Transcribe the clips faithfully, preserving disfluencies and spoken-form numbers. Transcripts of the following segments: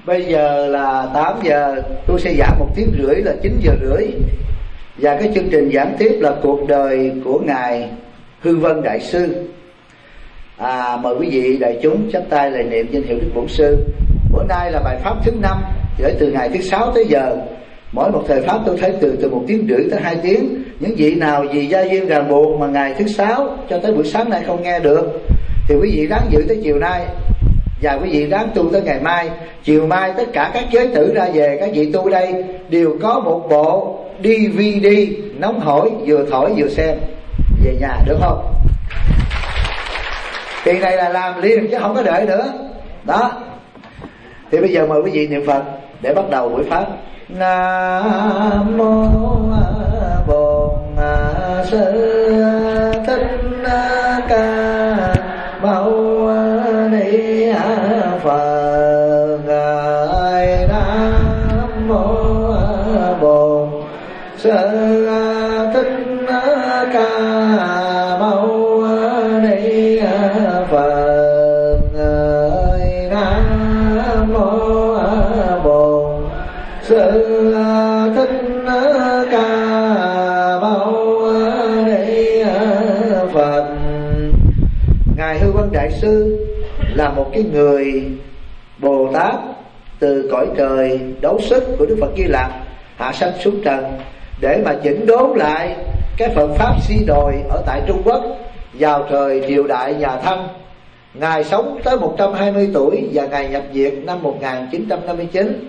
Bây giờ là tám giờ, tôi sẽ giảng một tiếng rưỡi là chín giờ rưỡi. Và cái chương trình giảng tiếp là cuộc đời của Ngài Hư Vân Đại Sư. à, Mời quý vị đại chúng chắp tay lạy niệm danh hiệu Đức Bổn Sư. Bữa nay là bài pháp thứ năm, kể từ ngày thứ sáu tới giờ. Mỗi một thời pháp tôi thấy từ từ một tiếng rưỡi tới hai tiếng. Những vị nào vì gia duyên ràng buộc mà ngày thứ sáu cho tới buổi sáng nay không nghe được thì quý vị ráng giữ tới chiều nay, và quý vị ráng tu tới ngày mai. Chiều mai tất cả các giới tử ra về, các vị tu đây đều có một bộ đê vê đê nóng hổi, vừa thổi vừa xem về nhà, được không? Kỳ này là làm liền chứ không có đợi nữa. Đó. Thì bây giờ mời quý vị niệm Phật để bắt đầu buổi pháp. Nam mô Bổn Sư Thích Ca Mâu Ni Phật. Nam mô Bổn Sư Thích Ca Mâu Ni Phật. Nam mô Bổn Sư Thích Ca Mâu Ni Phật. Ngài Hư Vân Đại Sư là một cái người Bồ Tát từ cõi trời đấu sức của Đức Phật Di Lặc hạ sanh xuống trần để mà chỉnh đốn lại cái Phật pháp si đồi ở tại Trung Quốc vào thời triều đại nhà Thanh. Ngài sống tới một trăm hai mươi tuổi và Ngài nhập viện năm một nghìn chín trăm năm mươi chín.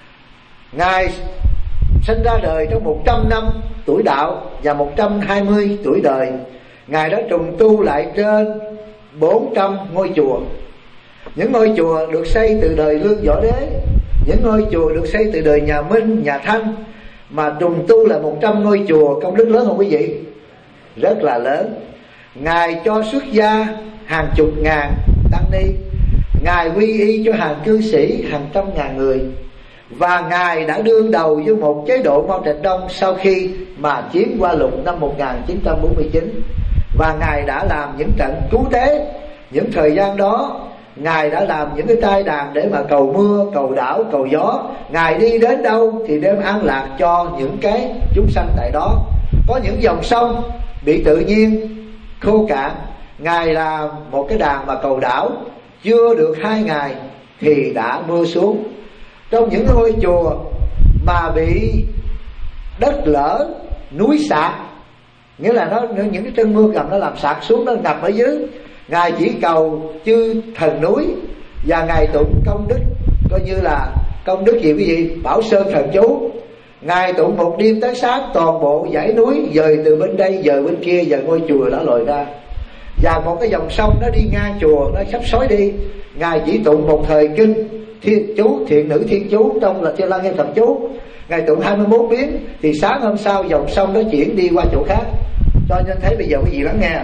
Ngài sinh ra đời trong một trăm năm tuổi đạo và một trăm hai mươi tuổi đời. Ngài đã trùng tu lại trên bốn trăm ngôi chùa. Những ngôi chùa được xây từ đời Lương Võ Đế, những ngôi chùa được xây từ đời nhà Minh, nhà Thanh, mà trùng tu là một trăm ngôi chùa. Công đức lớn không quý vị? Rất là lớn. Ngài cho xuất gia hàng chục ngàn tăng ni, Ngài quy y cho hàng cư sĩ hàng trăm ngàn người, và Ngài đã đương đầu với một chế độ Mao Trạch Đông sau khi mà chiếm Hoa Lục năm một nghìn chín trăm bốn mươi chín. Và Ngài đã làm những trận cứu tế. Những thời gian đó Ngài đã làm những cái trai đàn để mà cầu mưa, cầu đảo, cầu gió. Ngài đi đến đâu thì đem an lạc cho những cái chúng sanh tại đó. Có những dòng sông bị tự nhiên khô cạn, Ngài là một cái đàn mà cầu đảo, chưa được hai ngày thì đã mưa xuống. Trong những ngôi chùa mà bị đất lở, núi sạt, nghĩa là nó những cái cơn mưa ngầm nó làm sạt xuống, nó ngập ở dưới, Ngài chỉ cầu chư thần núi và Ngài tụng công đức, coi như là công đức gì quý vị? Bảo Sơn thần chú. Ngài tụng một đêm tới sáng, toàn bộ dãy núi dời từ bên đây dời bên kia và ngôi chùa đã lồi ra. Và một cái dòng sông nó đi ngang chùa, nó sắp xối đi, Ngài chỉ tụng một thời kinh thiên chú, thiện nữ thiên chú, trong là Thiên Lăng Nghiêm Thập Chú. Ngài tụng hai mươi mốt biến thì sáng hôm sau dòng sông nó chuyển đi qua chỗ khác. Cho nên thấy bây giờ quý vị lắng nghe.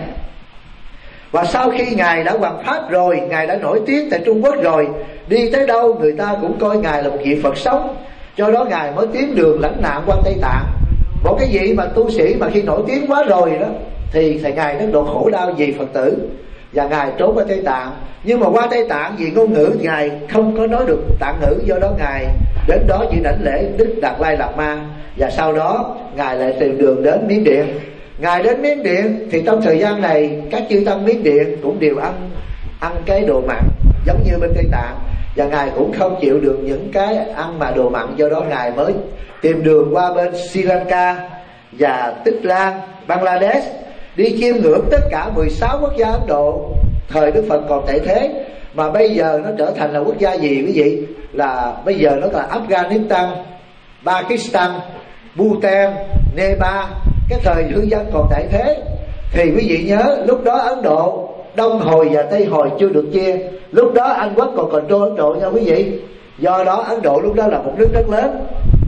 Và sau khi Ngài đã hoàn pháp rồi, Ngài đã nổi tiếng tại Trung Quốc rồi, đi tới đâu người ta cũng coi Ngài là một vị Phật sống. Do đó Ngài mới tiến đường lãnh nạn qua Tây Tạng. Một cái vị mà tu sĩ mà khi nổi tiếng quá rồi đó thì thầy Ngài rất độ khổ đau vì Phật tử, và Ngài trốn qua Tây Tạng. Nhưng mà qua Tây Tạng vì ngôn ngữ thì Ngài không có nói được Tạng ngữ, do đó Ngài đến đó chỉ đảnh lễ Đức Đạt Lai Lạt Ma. Và sau đó Ngài lại tìm đường đến Miến Điện. Ngài đến Miến Điện thì trong thời gian này các chư tăng Miến Điện cũng đều ăn ăn cái đồ mặn giống như bên Tây Tạng, và Ngài cũng không chịu được những cái ăn mà đồ mặn. Do đó Ngài mới tìm đường qua bên Sri Lanka và Tích Lan, Bangladesh, đi chiêm ngưỡng tất cả mười sáu quốc gia Ấn Độ thời Đức Phật còn tại thế, mà bây giờ nó trở thành là quốc gia gì quý vị? Là bây giờ nó là Afghanistan, Pakistan, Bhutan, Nepal. Cái thời hương dân còn tại thế thì quý vị nhớ lúc đó Ấn Độ Đông Hồi và Tây Hồi chưa được chia. Lúc đó Anh Quốc còn control Ấn Độ nha quý vị. Do đó Ấn Độ lúc đó là một nước rất lớn.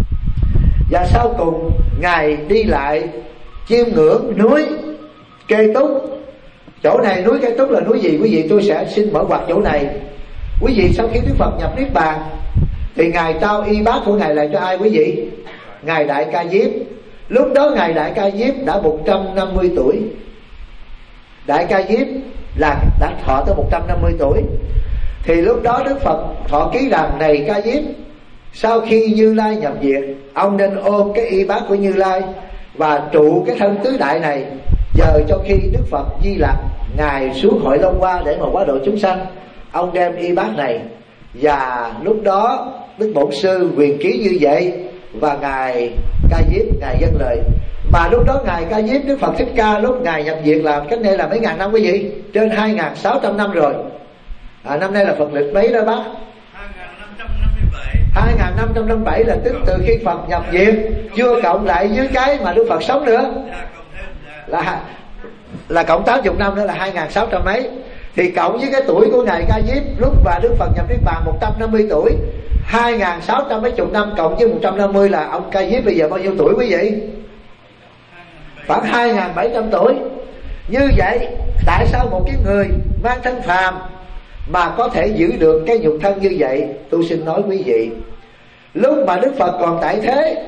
Và sau cùng Ngài đi lại chiêm ngưỡng núi Kê Túc. Chỗ này núi Kê Túc là núi gì quý vị? Tôi sẽ xin mở ngoặt chỗ này. Quý vị sau khi Đức Phật nhập Niết Bàn thì Ngài trao y bát của Ngài lại cho ai quý vị? Ngài Đại Ca Diếp. Lúc đó Ngài Đại Ca Diếp đã một trăm năm mươi tuổi. Đại Ca Diếp là đã thọ tới một trăm năm mươi tuổi. Thì lúc đó Đức Phật thọ ký rằng: này Ca Diếp, sau khi Như Lai nhập diệt, ông nên ôm cái y bát của Như Lai và trụ cái thân tứ đại này, chờ cho khi Đức Phật Di Lặc ngài xuống Hội Long Hoa để mà hóa độ chúng sanh, ông đem y bát này. Và lúc đó Đức Bổn Sư quyền ký như vậy, và ngài Ca Diếp ngài dâng lời. Mà lúc đó ngài Ca Diếp, Đức Phật Thích Ca lúc ngài nhập diệt là cách đây là mấy ngàn năm quý vị? Trên hai ngàn sáu trăm năm rồi. À, năm nay là Phật lịch mấy đó bác? hai ngàn năm trăm năm mươi bảy là tức từ khi Phật nhập diệt, chưa cộng lại với cái mà Đức Phật sống nữa là là cộng tám mươi năm nữa là hai ngàn sáu trăm mấy. Thì cộng với cái tuổi của ngài Ca Diếp lúc mà Đức Phật nhập Niết Bàn một trăm năm mươi tuổi, hai ngàn sáu trăm mấy chục năm cộng với một trăm năm mươi là ông Ca Diếp bây giờ bao nhiêu tuổi quý vị? Khoảng hai ngàn bảy trăm tuổi. Như vậy tại sao một cái người mang thân phàm mà có thể giữ được cái nhục thân như vậy? Tôi xin nói quý vị, lúc mà Đức Phật còn tại thế,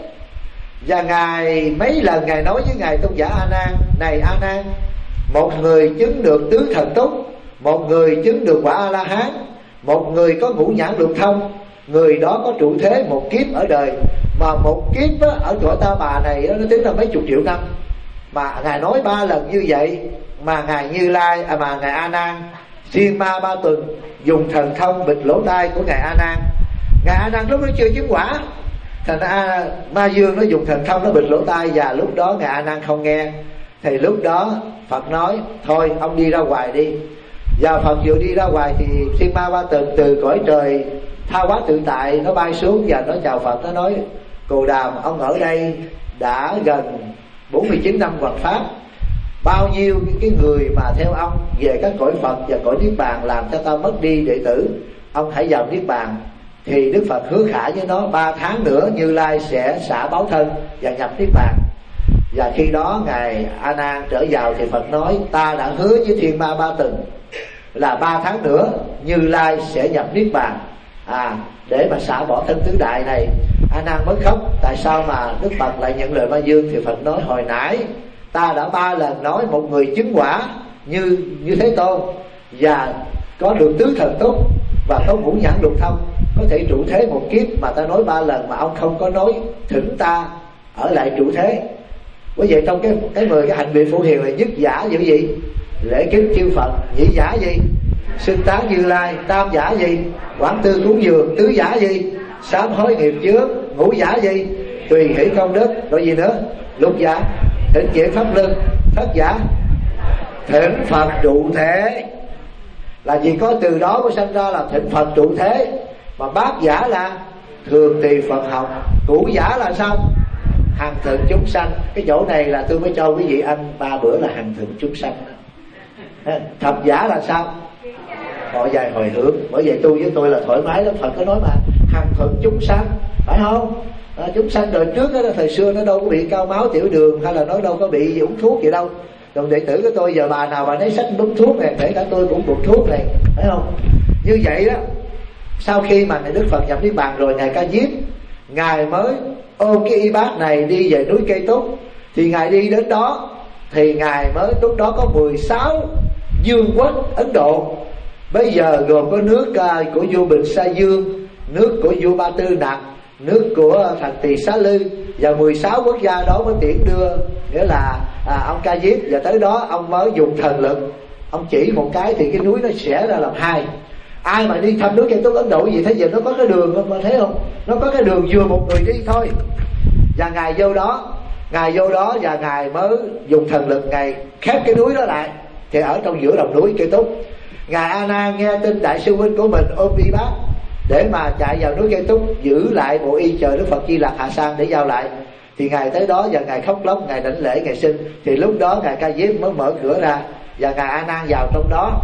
và ngài mấy lần ngài nói với ngài tôn giả A Nan: này A Nan, một người chứng được tứ thần túc, một người chứng được quả A La Hán, một người có ngũ nhãn lục thông, người đó có trụ thế một kiếp ở đời. Mà một kiếp á, ở cõi Ta Bà này đó, nó tính là mấy chục triệu năm. Mà ngài nói ba lần như vậy, mà ngài Như Lai à, mà ngài A Nan xuyên ma ba tuần dùng thần thông bịt lỗ tai của ngài A Nan. Ngài A Nan lúc đó chưa chứng quả, thành ra Ma Dương nó dùng thần thông nó bịt lỗ tai, và lúc đó ngài A Nan không nghe. Thì lúc đó Phật nói: thôi ông đi ra ngoài đi. Và Phật vừa đi ra ngoài thì xuyên ma ba tuần từ cõi trời Tha Hóa Tự Tại nó bay xuống và nó chào Phật. Nó nói: Cồ Đàm, ông ở đây đã gần bốn mươi chín năm hoằng pháp, bao nhiêu cái người mà theo ông về các cõi Phật và cõi Niết Bàn làm cho ta mất đi đệ tử, ông hãy vào Niết Bàn. Thì Đức Phật hứa khả với nó ba tháng nữa Như Lai sẽ xả báo thân và nhập Niết Bàn. Và khi đó ngài A Nan trở vào thì Phật nói: ta đã hứa với thiên ma ba tuần là ba tháng nữa Như Lai sẽ nhập Niết Bàn, à để mà xả bỏ thân tứ đại này. A Nan mới khóc: tại sao mà Đức Phật lại nhận lời Ma Dương? Thì Phật nói: hồi nãy ta đã ba lần nói một người chứng quả như như Thế Tôn và có được tứ thần túc và có ngũ nhãn lục thông, có thể trụ thế một kiếp, mà ta nói ba lần mà ông không có nói thỉnh ta ở lại trụ thế. Bởi vậy trong cái cái mười cái hạnh biện phổ hiền là nhất giả gì gì? Lễ kính chư Phật. Nhị giả gì? Xưng tán Như Lai. Tam giả gì? Quảng tư cúng dường. Tứ giả gì? Sám hối nghiệp chướng. Ngũ giả gì? Tùy hỷ công đức. Rồi gì nữa? Lục giả thỉnh chuyển pháp luân. Thất giả thỉnh Phật trụ thế. Là vì có từ đó mới sinh ra là thỉnh Phật trụ thế. Mà bát giả là thường tỳ Phật học. Cửu giả là sao? Hằng thượng chúng sanh. Cái chỗ này là tôi mới cho quý vị ăn ba bữa là hằng thượng chúng sanh. Thập giả là sao? Họ dài hồi hướng. Bởi vậy tôi với tôi là thoải mái lắm. Phật có nói mà hằng thượng chúng sanh, phải không? À, chúng sanh đời trước đó, thời xưa nó đâu có bị cao máu tiểu đường, hay là nó đâu có bị uống thuốc gì đâu. Đồng đệ tử của tôi giờ bà nào bà lấy sách đúng thuốc này, kể cả tôi cũng buộc thuốc này, phải không? Như vậy đó, sau khi mà Đức Phật nhập Niết Bàn rồi, ngài Ca Diếp ngài mới ôm cái y bát này đi về núi Cây Túc. Thì ngài đi đến đó thì ngài mới, lúc đó có mười sáu vương quốc Ấn Độ. Bây giờ gồm có nước uh, của vua Bình Sa Dương, nước của vua Ba Tư Nặc, nước của thành Tỳ Xá Lư, và mười sáu quốc gia đó mới tiễn đưa. Nghĩa là à, ông Ca Diếp, và tới đó ông mới dùng thần lực, ông chỉ một cái thì cái núi nó sẽ ra làm hai. Ai mà đi thăm núi Cây Túc Ấn Độ gì thế giờ nó có cái đường không, mà thấy không? Nó có cái đường vừa một người đi thôi. Và ngài vô đó, ngài vô đó và ngài mới dùng thần lực ngài khép cái núi đó lại, thì ở trong giữa lòng núi Cây Túc. Ngài A Nan nghe tin đại sư huynh của mình ôm y bát để mà chạy vào núi Cây Túc, giữ lại bộ y chờ Đức Phật Di Lặc hạ sang để giao lại. Thì ngài tới đó và ngài khóc lóc, ngài đảnh lễ, ngài xin. Thì lúc đó ngài Ca Diếp mới mở cửa ra và ngài A Nan vào trong đó.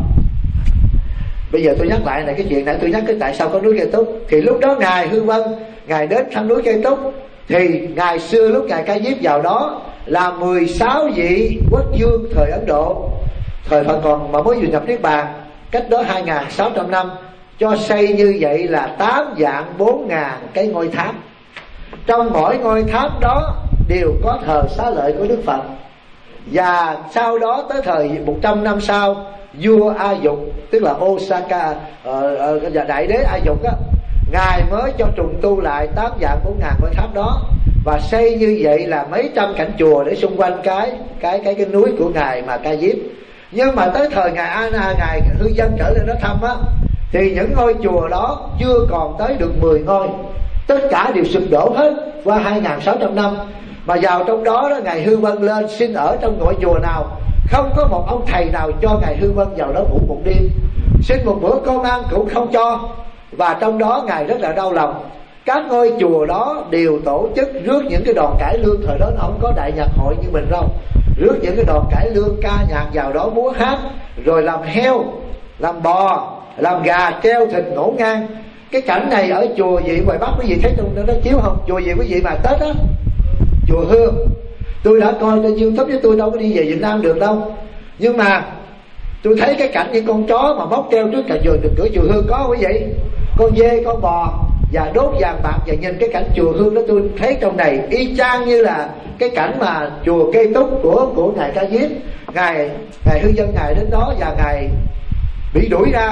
Bây giờ tôi nhắc lại này, cái chuyện này tôi nhắc cái tại sao có núi Cây Túc. Thì lúc đó ngài Hư Vân ngài đến thăm núi Cây Túc, thì ngày xưa lúc ngài Ca Diếp vào đó là mười sáu vị quốc vương thời Ấn Độ, thời Phật còn mà mới vừa nhập Niết Bàn, cách đó hai ngàn sáu trăm năm, cho xây như vậy là tám vạn bốn ngàn cái ngôi tháp. Trong mỗi ngôi tháp đó đều có thờ xá lợi của Đức Phật. Và sau đó tới thời một trăm năm sau, vua A Dục, tức là Osaka, uh, uh, đại đế A Dục á, ngài mới cho trùng tu lại tám vạn bốn ngàn ngôi tháp đó, và xây như vậy là mấy trăm cảnh chùa để xung quanh cái cái cái cái núi của ngài mà Ca Diếp. Nhưng mà tới thời ngài Ana, ngài Hư Dân trở lên đó thăm á, thì những ngôi chùa đó chưa còn tới được mười ngôi, tất cả đều sụp đổ hết qua hai nghìn sáu trăm năm. Mà vào trong đó, đó ngài Hư Vân lên xin ở trong ngôi chùa nào, không có một ông thầy nào cho ngài Hư Vân vào đó ngủ một đêm, xin một bữa cơm ăn cũng không cho. Và trong đó ngài rất là đau lòng. Các ngôi chùa đó đều tổ chức rước những cái đoàn cải lương, thời đó nó không có đại nhạc hội như mình đâu, rước những cái đoàn cải lương ca nhạc vào đó múa hát, rồi làm heo, làm bò, làm gà treo thịt ngổn ngang. Cái cảnh này ở chùa gì ngoài Bắc quý vị thấy trong đó chiếu không? Chùa gì quý vị mà Tết á? Chùa Hương. Tôi đã coi trên YouTube chứ tôi đâu có đi về Việt Nam được đâu. Nhưng mà tôi thấy cái cảnh những con chó mà móc treo trước cả chùa, cửa chùa Hương có quý vị, con dê, con bò và đốt vàng bạc. Và nhìn cái cảnh chùa Hương đó, tôi thấy trong này y chang như là cái cảnh mà chùa Cây Túc của của ngài Ca Diếp. Ngài ngài Hư Dân ngài đến đó và ngài bị đuổi ra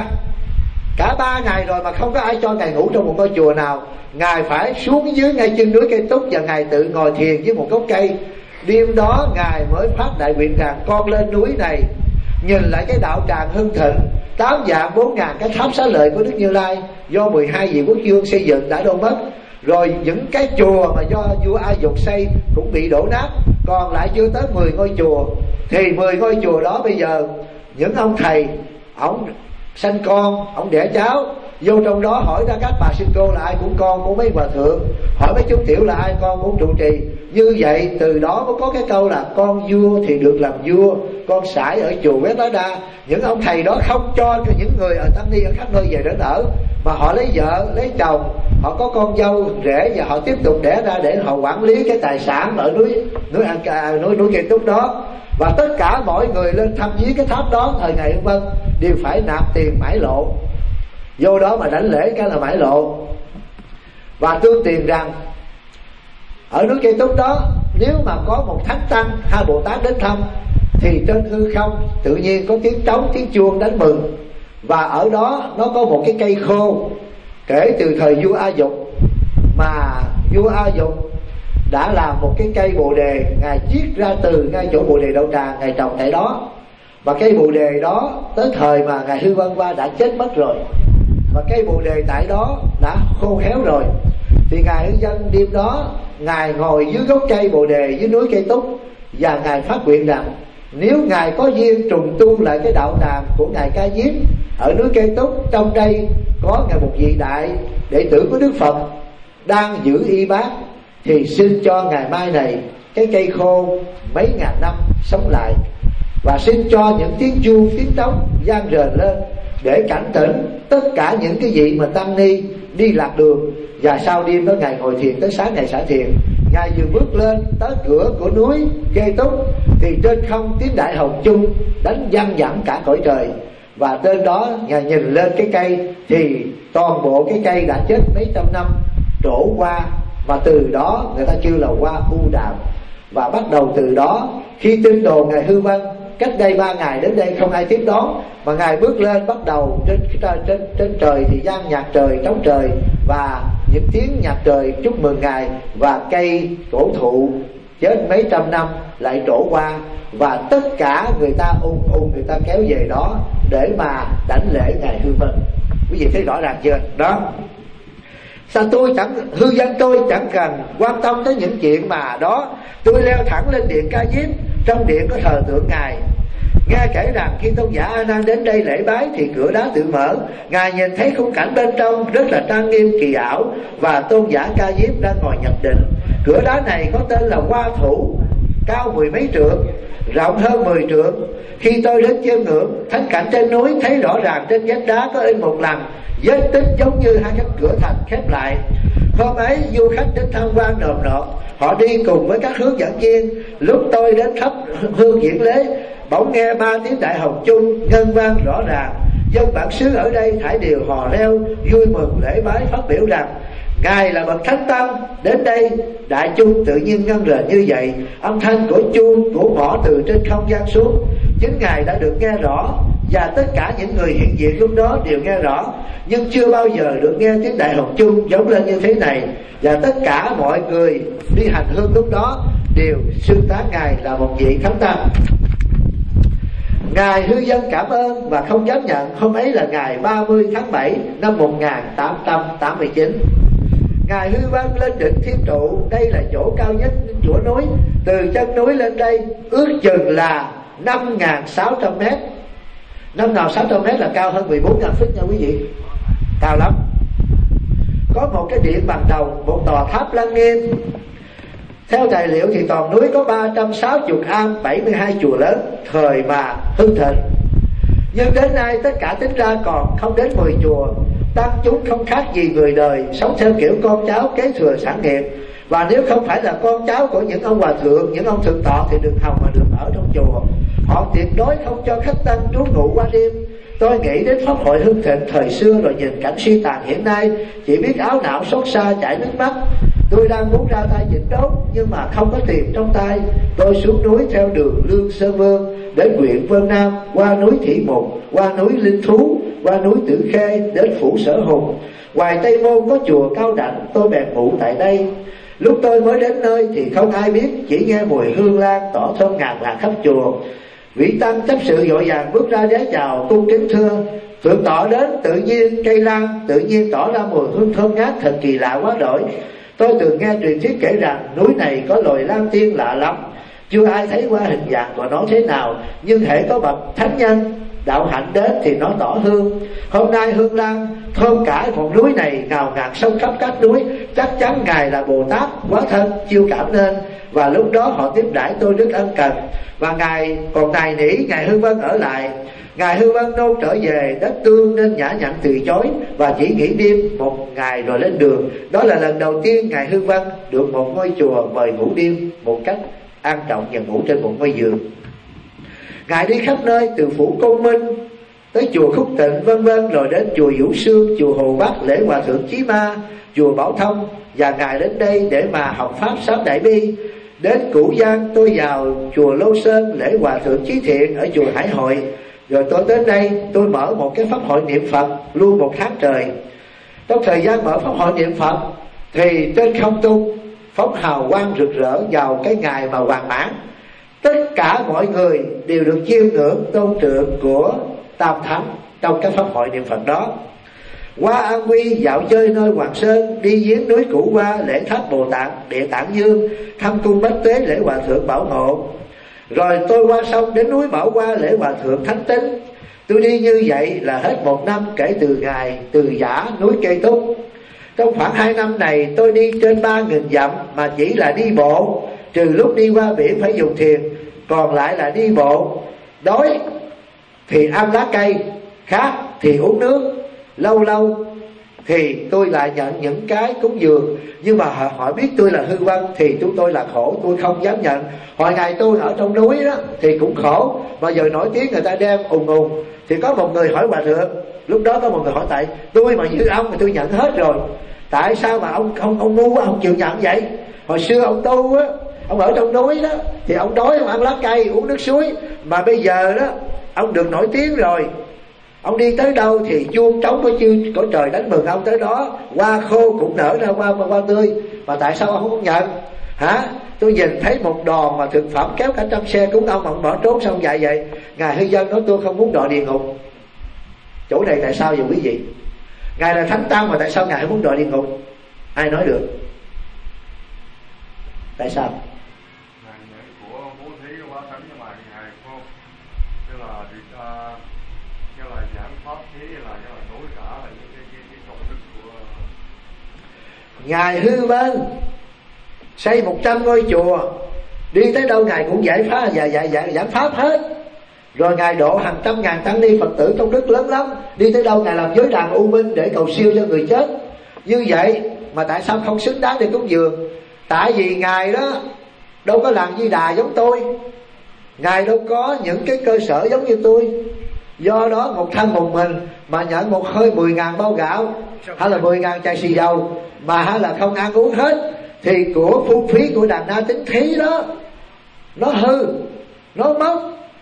cả ba ngày rồi mà không có ai cho ngài ngủ trong một ngôi chùa nào. Ngài phải xuống dưới ngay chân núi Cây Túc và ngài tự ngồi thiền với một gốc cây. Đêm đó ngài mới phát đại nguyện rằng con lên núi này nhìn lại cái đạo tràng hưng thịnh, tám vạn bốn ngàn cái tháp xá lợi của Đức Như Lai do mười hai vị quốc vương xây dựng đã đâu mất. Rồi những cái chùa mà do vua A Dục xây cũng bị đổ nát, còn lại chưa tới mười ngôi chùa. Thì mười ngôi chùa đó bây giờ những ông thầy, ông sanh con, ông đẻ cháu, vô trong đó hỏi ra các bà sư cô là ai cũng con của mấy hòa thượng, hỏi mấy chú tiểu là ai con của trụ trì. Như vậy từ đó mới có cái câu là con vua thì được làm vua, con sải ở chùa Quế Tá Đa. Những ông thầy đó không cho những người ở tăng ni ở khắp nơi về đến ở, mà họ lấy vợ lấy chồng, họ có con dâu rể và họ tiếp tục đẻ ra để họ quản lý cái tài sản ở núi núi núi núi, núi Cây Túc đó. Và tất cả mọi người lên thăm viếng cái tháp đó thời ngày Hưng Vân đều phải nạp tiền mãi lộ, vô đó mà đảnh lễ cái là mãi lộ. Và tương tiền rằng ở núi Cây Túc đó, nếu mà có một thánh tăng hay Bồ Tát đến thăm thì trên hư không tự nhiên có tiếng trống, tiếng chuông đánh mừng. Và ở đó nó có một cái cây khô kể từ thời vua A Dục, mà vua A Dục đã làm một cái cây bồ đề, ngài chiết ra từ ngay chỗ bồ đề đậu tràng, ngài trồng tại đó. Và cây bồ đề đó tới thời mà ngài Hư Vân qua đã chết mất rồi, và cây bồ đề tại đó đã khô héo rồi. Thì ngài Hư Dân đêm đó ngài ngồi dưới gốc cây bồ đề dưới núi Cây Túc, và ngài phát nguyện rằng nếu ngài có duyên trùng tu lại cái đạo tràng của ngài Ca Diếp ở núi Cây Túc, trong đây có ngài một vị đại đệ tử của Đức Phật đang giữ y bát, thì xin cho ngày mai này cái cây khô mấy ngàn năm sống lại, và xin cho những tiếng chuông tiếng trống vang rền lên để cảnh tỉnh tất cả những cái vị mà tăng ni đi lạc đường. Và sau đêm đó ngài ngồi thiền tới sáng ngày xả thiền. Ngài vừa bước lên tới cửa của núi Cây Túc thì trên không tiếng đại hồng chung đánh vang vẳng cả cõi trời. Và trên đó ngài nhìn lên cái cây thì toàn bộ cái cây đã chết mấy trăm năm trổ qua, và từ đó người ta kêu là hoa u đàm. Và bắt đầu từ đó khi tin đồn ngài Hư Vân cách đây ba ngày đến đây không ai tiếp đón, mà ngài bước lên bắt đầu trên trên trên trời thì gian nhạc trời trống trời và những tiếng nhạc trời chúc mừng ngài. Và cây cổ thụ chết mấy trăm năm lại trổ qua, và tất cả người ta ùn ùn người ta kéo về đó để mà đảnh lễ ngài Hư Vân. Quý vị thấy rõ ràng chưa đó? Sao tôi chẳng, Hư Dân tôi chẳng cần quan tâm tới những chuyện mà đó. Tôi leo thẳng lên điện Ca Diếp, trong điện có thờ tượng ngài. Nghe kể rằng khi tôn giả A Nan đến đây lễ bái thì cửa đá tự mở. Ngài nhìn thấy khung cảnh bên trong rất là trang nghiêm kỳ ảo, và tôn giả Ca Diếp đang ngồi nhập định. Cửa đá này có tên là Hoa Thủ, cao mười mấy trượng, rộng hơn mười trượng. Khi tôi đến chiêm ngưỡng thánh cảnh trên núi, thấy rõ ràng trên vách đá có in một lần vết tích giống như hai cánh cửa thành khép lại. Hôm ấy du khách đến tham quan nồm nộp, họ đi cùng với các hướng dẫn viên. Lúc tôi đến thắp hương diễn lễ, bỗng nghe ba tiếng đại hồng chung ngân vang rõ ràng. Dân bản xứ ở đây thải đều hò reo vui mừng lễ bái, phát biểu rằng ngài là bậc thánh tăng đến đây. Đại chung tự nhiên ngân rền như vậy, âm thanh của chuông của mõ từ trên không gian xuống. Chính ngài đã được nghe rõ, và tất cả những người hiện diện lúc đó đều nghe rõ, nhưng chưa bao giờ được nghe tiếng đại hồng chung giống lên như thế này. Và tất cả mọi người đi hành hương lúc đó đều xưng tán Ngài là một vị thánh tăng. Ngài hư dân cảm ơn và không dám nhận. Hôm ấy là ngày ba mươi tháng bảy năm một nghìn tám trăm tám mươi chín. Ngài hư vân lên đỉnh Thiên Trụ, đây là chỗ cao nhất của núi. Từ chân núi lên đây ước chừng là năm nghìn sáu trăm mét. năm nghìn sáu trăm mét là cao hơn mười bốn nghìn feet nha quý vị, cao lắm. Có một cái điện bằng đồng, một tòa tháp lăng nghiêm. Theo tài liệu thì toàn núi có ba trăm sáu mươi am, bảy mươi hai chùa lớn thời mà hưng thịnh. Nhưng đến nay tất cả tính ra còn không đến mười chùa. Tăng chúng không khác gì người đời, sống theo kiểu con cháu kế thừa sản nghiệp. Và nếu không phải là con cháu của những ông hòa thượng, những ông thượng tọa thì đừng hòng mà được ở trong chùa. Họ tuyệt đối không cho khách tăng trú ngụ qua đêm. Tôi nghĩ đến pháp hội hưng thịnh thời xưa, rồi nhìn cảnh suy tàn hiện nay, chỉ biết áo não xót xa chảy nước mắt. Tôi đang muốn ra tay chỉnh đốn, nhưng mà không có tiền trong tay. Tôi xuống núi theo đường Lương Sơn Vương đến huyện Vân Nam, qua núi Thị Mục, qua núi Linh Thú, qua núi Tử Khê, đến phủ Sở Hùng. Ngoài Tây Môn có chùa Cao Đảnh, tôi bèn ngủ tại đây. Lúc tôi mới đến nơi thì không ai biết, chỉ nghe mùi hương lan tỏ thơm ngàn ngạt khắp chùa. Vị tăng chấp sự vội vàng bước ra đế chào cung kính thưa: thượng tọa đến, tự nhiên cây lan tự nhiên tỏ ra mùi hương thơm ngát thật kỳ lạ quá đổi. Tôi từng nghe truyền thuyết kể rằng núi này có loài lan tiên lạ lắm, chưa ai thấy qua hình dạng của nó thế nào, nhưng hễ có bậc thánh nhân đạo hạnh đến thì nó tỏ hương. Hôm nay hương lan thơm cả một núi này, ngào ngạt sông khắp các núi, chắc chắn Ngài là Bồ Tát quá thân chiêu cảm nên. Và lúc đó họ tiếp đãi tôi rất ân cần, và Ngài còn nài nỉ Ngài Hư Vân ở lại. Ngài Hư Vân nôn trở về đất Tương nên nhã nhặn từ chối, và chỉ nghỉ đêm một ngày rồi lên đường. Đó là lần đầu tiên Ngài Hư Vân được một ngôi chùa mời ngủ đêm một cách an trọng và ngủ trên một ngôi giường. Ngài đi khắp nơi, từ phủ Công Minh tới chùa Khúc Tịnh vân vân, rồi đến chùa Vũ Sương, chùa Hồ Bắc lễ Hòa Thượng Chí Ma, chùa Bảo Thông. Và Ngài đến đây để mà học pháp sám đại bi. Đến Cửu Giang tôi vào chùa Lô Sơn lễ Hòa Thượng Chí Thiện ở chùa Hải Hội. Rồi tôi đến đây tôi mở một cái pháp hội niệm Phật luôn một tháng trời. Trong thời gian mở pháp hội niệm Phật thì trên không trung phóng hào quang rực rỡ vào cái ngày mà hoàn mãn. Tất cả mọi người đều được chiêm ngưỡng tôn trượng của Tam Thánh trong cái pháp hội niệm Phật đó. Qua An Quy dạo chơi nơi Hoàng Sơn, đi giếng núi Củ Qua lễ tháp Bồ Tát Địa Tạng Dương, thăm cung Bách Tế lễ Hòa Thượng Bảo Ngộ. Rồi tôi qua sông đến núi Bảo Qua lễ Hòa Thượng Thánh Tính. Tôi đi như vậy là hết một năm kể từ ngày từ Giã núi Cây Túc. Trong khoảng hai năm này tôi đi trên ba nghìn dặm mà chỉ là đi bộ, trừ lúc đi qua biển phải dùng thuyền, còn lại là đi bộ. Đói thì ăn lá cây, khát thì uống nước. Lâu lâu thì tôi lại nhận những cái cúng dường, nhưng mà họ, họ biết tôi là Hư Vân thì chúng tôi là khổ, tôi không dám nhận. Hồi ngày tôi ở trong núi đó thì cũng khổ, mà giờ nổi tiếng người ta đem ùng ùng. Thì có một người hỏi Hòa Thượng, lúc đó có một người hỏi: tại tôi mà như ông thì tôi nhận hết rồi, tại sao mà ông ông ông ngu quá, ông chịu nhận vậy? Hồi xưa ông tu á, ông ở trong núi đó thì ông đói ông ăn lá cây uống nước suối, mà bây giờ đó ông được nổi tiếng rồi, ông đi tới đâu thì chuông trống có chư cõi trời đánh mừng ông tới đó, hoa khô cũng nở ra hoa hoa tươi, mà tại sao ông không nhận hả? Tôi nhìn thấy một đòn mà thực phẩm kéo cả trăm xe cúng ông, ông bỏ trốn xong vậy vậy. Ngài Hư Dân nói tôi không muốn đọa địa ngục. Chỗ này tại sao vậy quý vị? Ngài là thánh tăng mà tại sao Ngài không muốn đọa địa ngục? Ai nói được? Tại sao? Ngài Hư Vân xây một trăm ngôi chùa, đi tới đâu Ngài cũng giải pháp giải, giải, giải, giải pháp hết. Rồi Ngài độ hàng trăm ngàn tăng ni Phật tử trong nước lớn lắm, đi tới đâu Ngài làm giới đàn u minh để cầu siêu cho người chết. Như vậy mà tại sao không xứng đáng để cúng dường? Tại vì Ngài đó đâu có làm Di Đà giống tôi, Ngài đâu có những cái cơ sở giống như tôi. Do đó một thân một mình mà nhận một hơi mười ngàn bao gạo hay là mười ngàn chai xì dầu mà hay là không ăn uống hết, thì của phung phí của đàn na tính thí đó nó hư, nó mất.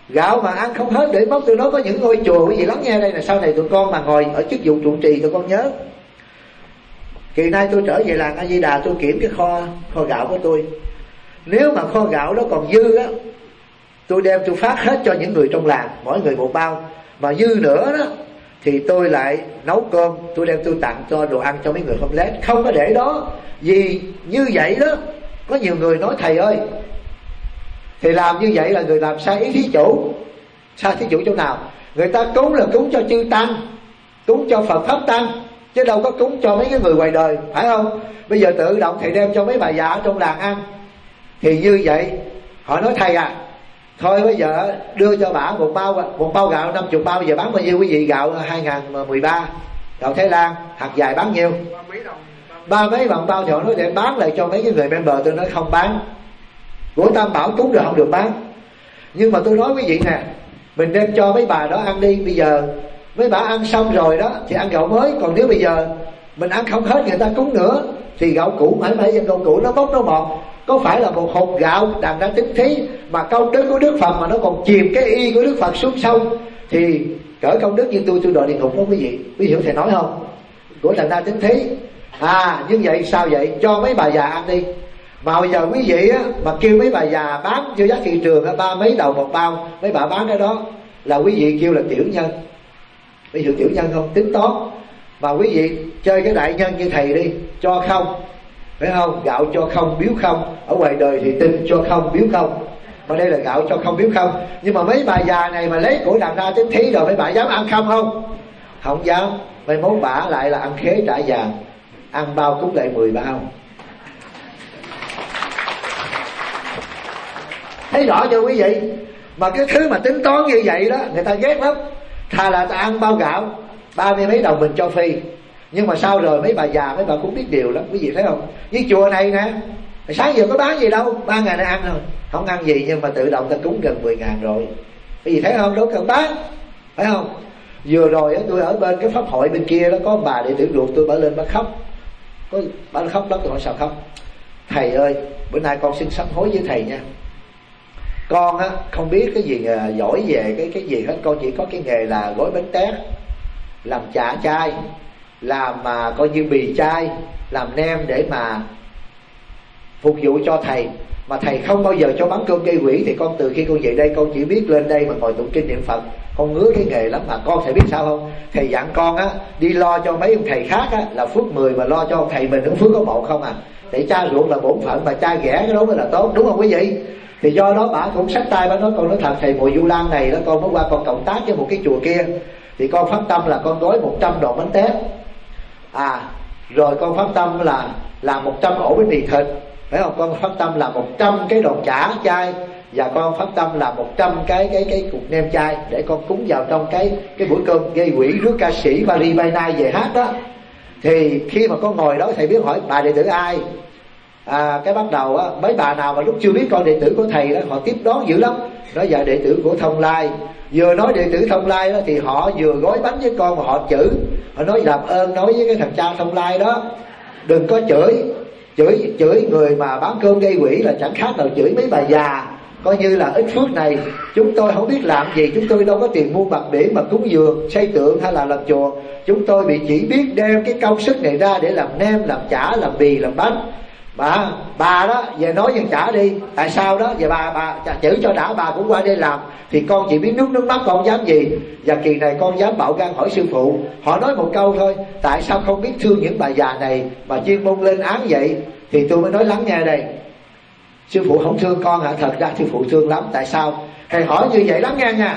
Gạo mà ăn không hết để móc. Tôi nói có những ngôi chùa, quý vị lắng nghe đây là sau này tụi con mà ngồi ở chức vụ trụ trì tụi con nhớ. Kỳ nay tôi trở về làng A Di Đà, tôi kiểm cái kho kho gạo của tôi. Nếu mà kho gạo đó còn dư á, tôi đem tôi phát hết cho những người trong làng, mỗi người một bao. Mà dư nữa đó thì tôi lại nấu cơm, tôi đem tôi tặng cho đồ ăn cho mấy người homeless, không có để đó. Vì như vậy đó, có nhiều người nói thầy ơi, thì làm như vậy là người làm sai ý thí chủ. Sai thí chủ chỗ nào? Người ta cúng là cúng cho chư tăng, cúng cho Phật Pháp Tăng, chứ đâu có cúng cho mấy cái người ngoài đời, phải không? Bây giờ tự động thầy đem cho mấy bà già ở trong làng ăn, thì như vậy họ nói thầy à, thôi bây giờ đưa cho bà một bao một bao gạo năm mươi bao, giờ bán bao nhiêu quý vị? Gạo hai không một ba, gạo Thái Lan hạt dài bán nhiêu? Ba mấy bằng bao. Thì họ nói để bán lại cho mấy cái người member. Tôi nói không bán, của Tam Bảo cúng được không được bán. Nhưng mà tôi nói quý vị nè, mình đem cho mấy bà đó ăn đi. Bây giờ mấy bà ăn xong rồi đó thì ăn gạo mới. Còn nếu bây giờ mình ăn không hết, người ta cúng nữa, thì gạo cũ mãi mãi dân gạo cũ nó bốc nó mọt. Có phải là một hộp gạo đàn ra tính thí mà công đức của Đức Phật mà nó còn chìm cái y của Đức Phật xuống sông, thì cỡ công đức như tôi tôi đòi địa ngục đó quý vị. Quý vị hiểu thầy nói không? Của đàn ra tính thí. À như vậy sao vậy? Cho mấy bà già ăn đi. Mà bây giờ quý vị á, mà kêu mấy bà già bán cho giá thị trường á, ba mấy đầu một bao, mấy bà bán cái đó là quý vị kêu là tiểu nhân. Quý vị hiểu tiểu nhân không? Tính toán. Mà quý vị chơi cái đại nhân như thầy đi, cho không, phải không? Gạo cho không biếu không. Ở ngoài đời thì tin cho không biếu không, mà đây là gạo cho không biếu không. Nhưng mà mấy bà già này mà lấy của đàn ra tính thí rồi, mấy bà dám ăn không không? Không dám. Mấy món bả lại là ăn khế trả vàng, ăn bao cúng lại mười bao. Thấy rõ chưa quý vị? Mà cái thứ mà tính toán như vậy đó, người ta ghét lắm. Thà là ta ăn bao gạo ba mươi mấy đồng mình cho phi. Nhưng mà sau rồi mấy bà già mấy bà cũng biết điều lắm, quý vị thấy không? Như chùa này nè, sáng giờ có bán gì đâu, ba ngàn này ăn thôi, không ăn gì, nhưng mà tự động ta cúng gần mười ngàn rồi. Quý vị thấy không? Đâu cần bán, phải không? Vừa rồi tôi ở bên cái pháp hội bên kia đó, có bà đệ tử ruột tôi, bà lên bà khóc. Có bà khóc lắm. Tôi hỏi sao khóc? Thầy ơi, bữa nay con xin sám hối với thầy nha. Con á không biết cái gì giỏi về cái cái gì hết, con chỉ có cái nghề là gói bánh tét, làm chả chai, làm mà coi như bì chai, làm nem để mà phục vụ cho thầy. Mà thầy không bao giờ cho bán cơm gây quỷ, thì con từ khi con về đây con chỉ biết lên đây mà ngồi tụng kinh niệm Phật. Con ngứa cái nghề lắm. Mà con thầy biết sao không? Thầy dặn con á, đi lo cho mấy ông thầy khác á là phước mười, mà lo cho ông thầy mình cũng phước có một không à. Để cha ruột là bổn phận, mà cha ghẻ cái đó mới là tốt, đúng không quý vị? Thì do đó bà cũng xách tay bà nói, con nói thật thầy, mùa Du Lan này đó con mới qua con cộng tác với một cái chùa kia, thì con phát tâm là con gói một trăm đòn bánh tét, à rồi con phát tâm là làm một trăm ổ bánh mì thịt, phải không? Con phát tâm là một trăm cái đòn chả chai, và con phát tâm là một trăm cái cái cái cục nem chai để con cúng vào trong cái cái buổi cơm gây quỷ rước ca sĩ Vali Bay Nay về hát đó. Thì khi mà con ngồi đó, thầy biết hỏi bà đệ tử ai, à, cái bắt đầu á, mấy bà nào mà lúc chưa biết con đệ tử của thầy đó, họ tiếp đón dữ lắm. Nói dạ đệ tử của Thông Lai. Vừa nói đệ tử Thông Lai đó, thì họ vừa gói bánh với con mà họ chửi. Họ nói làm ơn nói với cái thằng cha Thông Lai đó, đừng có chửi chửi chửi người mà bán cơm gây quỷ, là chẳng khác nào chửi mấy bà già, coi như là ít phước này. Chúng tôi không biết làm gì, chúng tôi đâu có tiền mua bạc biển mà cúng dường xây tượng hay là làm chùa. Chúng tôi bị chỉ biết đem cái công sức này ra để làm nem, làm chả, làm bì, làm bánh. Bà bà đó về nói với chả đi, tại sao đó về bà bà chữ cho đã, bà cũng qua đây làm. Thì con chỉ biết nước nước mắt, con dám gì. Và kỳ này con dám bạo gan hỏi sư phụ. Họ nói một câu thôi, tại sao không biết thương những bà già này mà chuyên môn lên án vậy. Thì tôi mới nói lắng nghe đây, sư phụ không thương con hả? Thật ra sư phụ thương lắm. Tại sao? Thầy hỏi như vậy lắng nghe nha.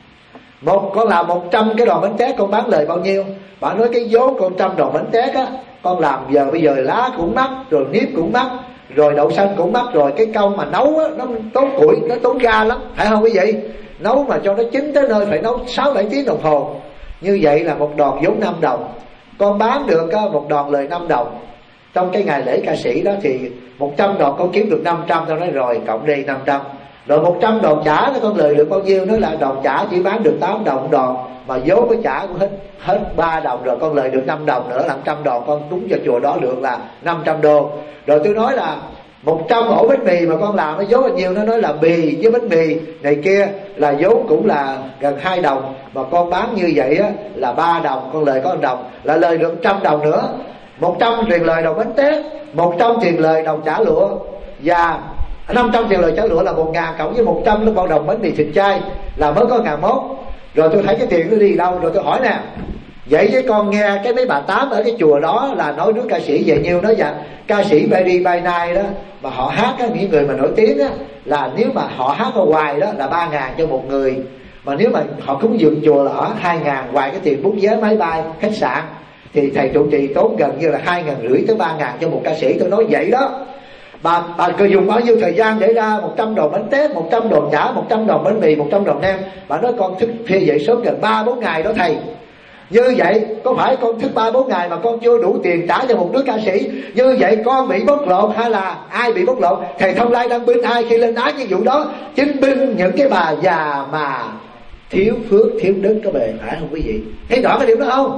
Một con làm một trăm cái đòn bánh tét, con bán lời bao nhiêu? Bà nói cái vốn con trăm đòn bánh tét á, con làm giờ bây giờ lá cũng mắc, rồi nếp cũng mắc, rồi đậu xanh cũng mắc, rồi cái công mà nấu á, nó tốn củi, nó tốn ga lắm, phải không quý vị? Nấu mà cho nó chín tới nơi phải nấu sáu bảy tiếng đồng hồ. Như vậy là một đòn vốn năm đồng. Con bán được một đòn lời năm đồng. Trong cái ngày lễ ca sĩ đó thì một trăm đòn con kiếm được năm trăm. Tao nói rồi cộng đi năm trăm. Rồi một trăm đòn chả nó con lời được bao nhiêu? Nó là đòn chả chỉ bán được tám đồng đòn, mà vốn cái chả cũng hết hết ba đồng rồi, con lời được năm đồng nữa, làm trăm đòn con cúng cho chùa đó được là năm trăm đô. Rồi tôi nói là Một trăm ổ bánh mì mà con làm nó vốn bao nhiêu? Nó nói là mì với bánh mì này kia là vốn cũng là gần hai đồng, mà con bán như vậy á là ba đồng, con lời có một đồng, là lời được trăm đồng nữa. Một trăm tiền lời đồng bánh tét, một trăm tiền lời đồng chả lụa, và năm trăm tiền lời chả lụa là một ngàn, cộng với một trăm nó bao đồng bánh mì thịt chay là mới có ngàn mốt. Rồi tôi thấy cái tiền nó đi đâu, rồi tôi hỏi nè, vậy với con nghe cái mấy bà tám ở cái chùa đó là nói đứa ca sĩ về nhiêu, nói dạ ca sĩ Baby By Night đó mà họ hát á, những người mà nổi tiếng á, là nếu mà họ hát ở hoài đó là ba ngàn cho một người, mà nếu mà họ cúng dường chùa là ở hai ngàn, ngoài cái tiền bút vé máy bay khách sạn thì thầy trụ trì tốn gần như là hai ngàn rưỡi tới ba ngàn cho một ca sĩ. Tôi nói vậy đó, bà bà cứ dùng bao nhiêu thời gian để ra một trăm đồng bánh tét, một trăm đồng chả, một trăm đồng bánh mì, một trăm đồng nem. Bà nói con thức khuya dậy sớm gần ba bốn ngày đó thầy. Như vậy có phải con thức ba bốn ngày mà con chưa đủ tiền trả cho một đứa ca sĩ? Như vậy con bị bóc lột hay là ai bị bóc lột? Thầy Thông Lai đang binh ai khi lên án cái vụ đó? Chính binh những cái bà già mà thiếu phước thiếu đức có bề, phải không quý vị? Thấy rõ cái điểm đó không?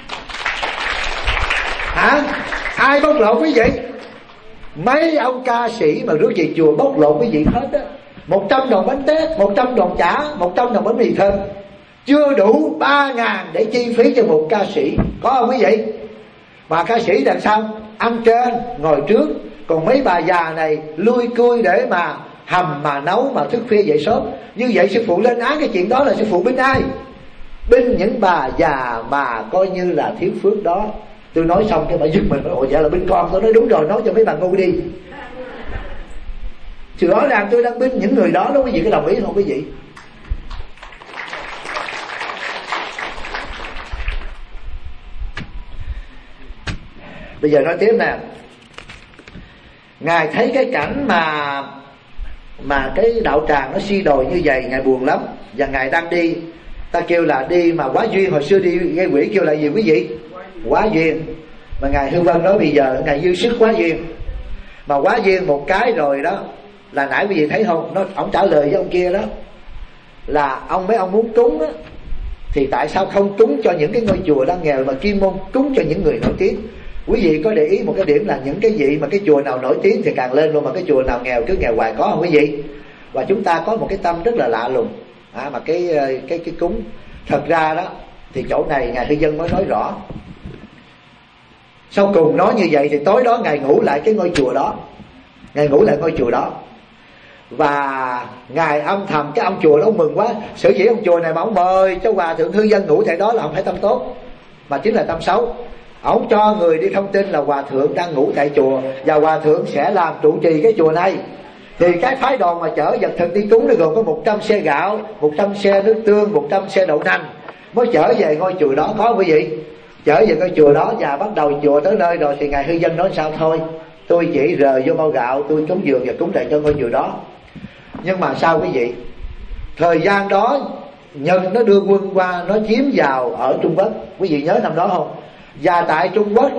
Hả? Ai bóc lột quý vị? Mấy ông ca sĩ mà rước về chùa bóc lột quý vị hết á. Một trăm đồng bánh tét, một trăm đồng chả, một trăm đồng bánh mì thơm, chưa đủ ba ngàn để chi phí cho một ca sĩ, có không quý vị? Mà ca sĩ làm sao? Ăn trên ngồi trước, còn mấy bà già này lui cui để mà hầm mà nấu mà thức khuya dậy sớm. Như vậy sư phụ lên án cái chuyện đó là sư phụ binh ai? Binh những bà già mà coi như là thiếu phước đó. Tôi nói xong cái bà giật mình nói ồ dạ là binh con. Tôi nói đúng rồi, nói cho mấy bà ngu đi. Chứ rõ ràng tôi đang binh những người đó đó quý vị, có đồng ý không quý vị? Bây giờ nói tiếp nè. Ngài thấy cái cảnh mà Mà cái đạo tràng nó suy đồi như vậy, Ngài buồn lắm. Và Ngài đang đi, ta kêu là đi mà quá duyên. Hồi xưa đi gây quỷ kêu là gì quý vị? Quá duyên. Mà Ngài Hư Vân nói bây giờ Ngài dư sức quá duyên. Mà quá duyên một cái rồi đó, là nãy quý vị thấy không, nó ông trả lời với ông kia đó là ông mấy ông muốn cúng á, thì tại sao không cúng cho những cái ngôi chùa đang nghèo mà chuyên môn cúng cho những người nổi tiếng? Quý vị có để ý một cái điểm là những cái vị mà cái chùa nào nổi tiếng thì càng lên luôn, mà cái chùa nào nghèo cứ nghèo hoài, có không quý vị? Và chúng ta có một cái tâm rất là lạ lùng à, mà cái cái cái cúng thật ra đó thì chỗ này Ngài Hư Dân mới nói rõ. Sau cùng nói như vậy thì tối đó Ngài ngủ lại cái ngôi chùa đó, Ngài ngủ lại ngôi chùa đó, và Ngài âm thầm, cái ông chùa đó ông mừng quá. Sở dĩ ông chùa này mà ông mời cho Hòa Thượng Hư Dân ngủ tại đó là không phải tâm tốt, mà chính là tâm xấu. Ông cho người đi thông tin là Hòa Thượng đang ngủ tại chùa và Hòa Thượng sẽ làm trụ trì cái chùa này. Thì cái phái đoàn mà chở vật thực đi cúng nó gồm có một trăm xe gạo, một trăm xe nước tương, một trăm xe đậu nành mới chở về ngôi chùa đó, có quý vị? Chở về ngôi chùa đó và bắt đầu chùa tới nơi rồi thì Ngài Hư Dân nói sao thôi, tôi chỉ rời vô bao gạo, tôi cúng dường và cúng lại cho ngôi chùa đó. Nhưng mà sao quý vị? Thời gian đó Nhật nó đưa quân qua, nó chiếm vào ở Trung Quốc, quý vị nhớ năm đó không? Và tại Trung Quốc,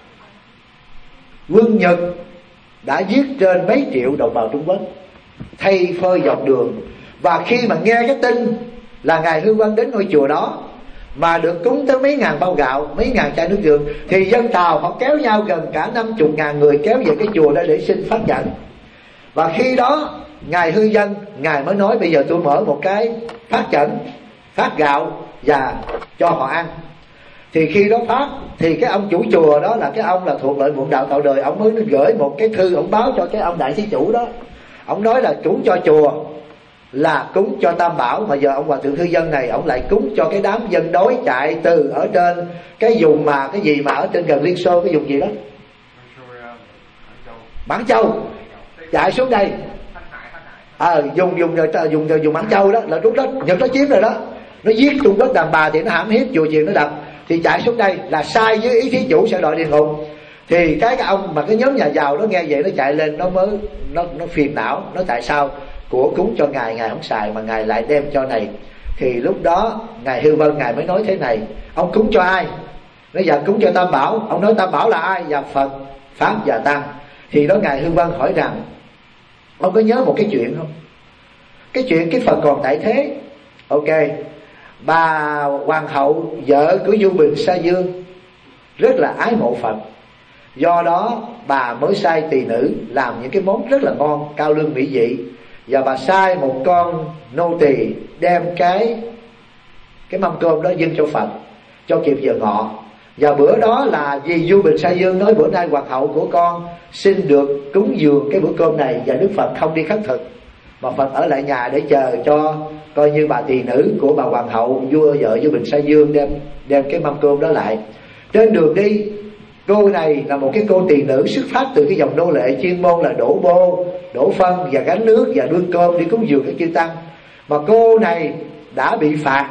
quân Nhật đã giết trên mấy triệu đồng bào Trung Quốc, thay phơi dọc đường. Và khi mà nghe cái tin là Ngài Hư Vân đến ngôi chùa đó mà được cúng tới mấy ngàn bao gạo, mấy ngàn chai nước dừa, thì dân Tàu họ kéo nhau gần cả năm chục ngàn người kéo về cái chùa đó để xin phát nhận. Và khi đó Ngài Hư Dân, Ngài mới nói bây giờ tôi mở một cái phát trận, phát gạo và cho họ ăn. Thì khi đó phát thì cái ông chủ chùa đó là cái ông là thuộc lợi Muộn Đạo Thọ Đời, ông mới gửi một cái thư, ông báo cho cái ông đại thí chủ đó. Ông nói là cúng cho chùa là cúng cho Tam Bảo, mà giờ ông Hòa Thượng Hư Dân này ông lại cúng cho cái đám dân đói chạy từ ở trên cái vùng mà cái gì mà ở trên gần Liên Xô, cái vùng gì đó Mãn Châu, chạy xuống đây à, dùng dùng rồi dùng rồi dùng Mãn Châu đó, là lúc đó Nhật nó chiếm rồi đó, nó giết Trung Quốc đàn bà thì nó hãm hiếp, chùa chiền nó đập, thì chạy xuống đây là sai với ý thí chủ sẽ đòi địa ngục. Thì cái cái ông mà cái nhóm nhà giàu nó nghe vậy nó chạy lên, nó mới nó nó phiền não, nó tại sao của cúng cho ngài ngài không xài mà ngài lại đem cho này. Thì lúc đó Ngài Hư Vân ngài mới nói thế này, ông cúng cho ai? Nó giờ cúng cho Tam Bảo. Ông nói Tam Bảo là ai? Và Phật, Pháp và Tăng. Thì đó Ngài Hư Vân hỏi rằng, ông có nhớ một cái chuyện không? Cái chuyện cái Phật còn tại thế. Ok, bà hoàng hậu vợ của Du Bình Sa Dương rất là ái mộ Phật, Do đó bà mới sai tỳ nữ làm những cái món rất là ngon, cao lương mỹ vị. Và bà sai một con nô tỳ đem cái cái mâm cơm đó dâng cho Phật, cho kịp giờ ngọ. Và bữa đó là vì vua Bình Sa Dương nói bữa nay hoàng hậu của con xin được cúng dường cái bữa cơm này, và Đức Phật không đi khất thực, mà Phật ở lại nhà để chờ cho coi như bà tỳ nữ của bà hoàng hậu, vua vợ vua Bình Sa Dương đem đem cái mâm cơm đó lại. Trên đường đi, cô này là một cái cô tỳ nữ xuất phát từ cái dòng nô lệ chuyên môn là đổ bô, đổ phân và gánh nước và đương cơm đi cúng dường các chư tăng. Mà cô này đã bị phạt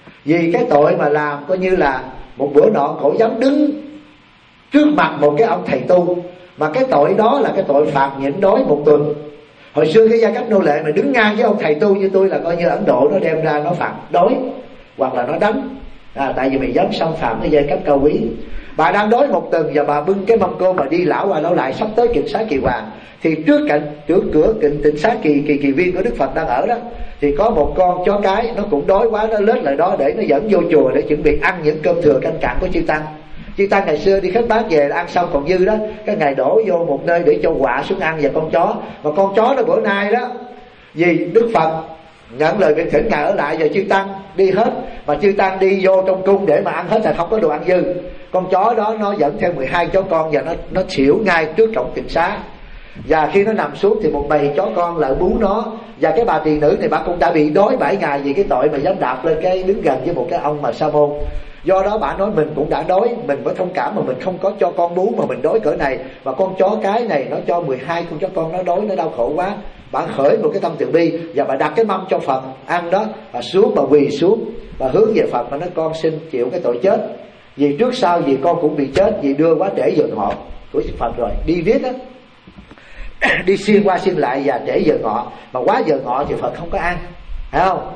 vì cái tội mà làm coi như là một bữa nọ cổ dám đứng trước mặt một cái ông thầy tu, mà cái tội đó là cái tội phạt nhịn đói một tuần. Hồi xưa cái gia cấp nô lệ mà đứng ngang với ông thầy tu như tôi là coi như Ấn Độ nó đem ra nó phạt đói hoặc là nó đánh, à, tại vì mày dám xâm phạm cái giai cấp cao quý. Bà đang đói một tuần và bà bưng cái mâm cơm mà đi lão qua lão lại sắp tới Kịnh Xá Kỳ Hoàng. Thì trước cạnh trước cửa Kịnh Tịnh Xá Kỳ Kỳ Kỳ Viên của Đức Phật đang ở đó, thì có một con chó cái nó cũng đói quá, nó lết lại đó để nó dẫn vô chùa để chuẩn bị ăn những cơm thừa canh cạn của chư tăng. Chư tăng ngày xưa đi khất bát về ăn xong còn dư đó, cái ngày đổ vô một nơi để cho quạ xuống ăn và con chó. Mà con chó đó bữa nay đó, vì Đức Phật nhận lời nguyện thỉnh ngài ở lại và chư tăng đi hết, mà chư tăng đi vô trong cung để mà ăn hết là không có đồ ăn dư. Con chó đó nó dẫn theo mười hai chó con và nó nó xỉu ngay trước cổng Tịnh Xá. Và khi nó nằm xuống thì một bầy chó con lại bú nó. Và cái bà tỳ nữ này bà cũng đã bị đói bảy ngày vì cái tội mà dám đạp lên cái đứng gần với một cái ông mà sa môn. Do đó bà nói mình cũng đã đói, mình phải thông cảm mà mình không có cho con bú mà mình đói cỡ này, mà con chó cái này nó cho mười hai con chó con nó đói, nó đau khổ quá. Bà khởi một cái tâm từ bi và bà đặt cái mâm cho Phật ăn đó, bà xuống bà quỳ xuống, bà hướng về Phật mà nói con xin chịu cái tội chết, vì trước sau vì con cũng bị chết vì đưa quá trễ giờ ngọ của Phật rồi. Đi viết á, đi xuyên qua xuyên lại và trễ giờ ngọ, mà quá giờ ngọ thì Phật không có ăn, phải không?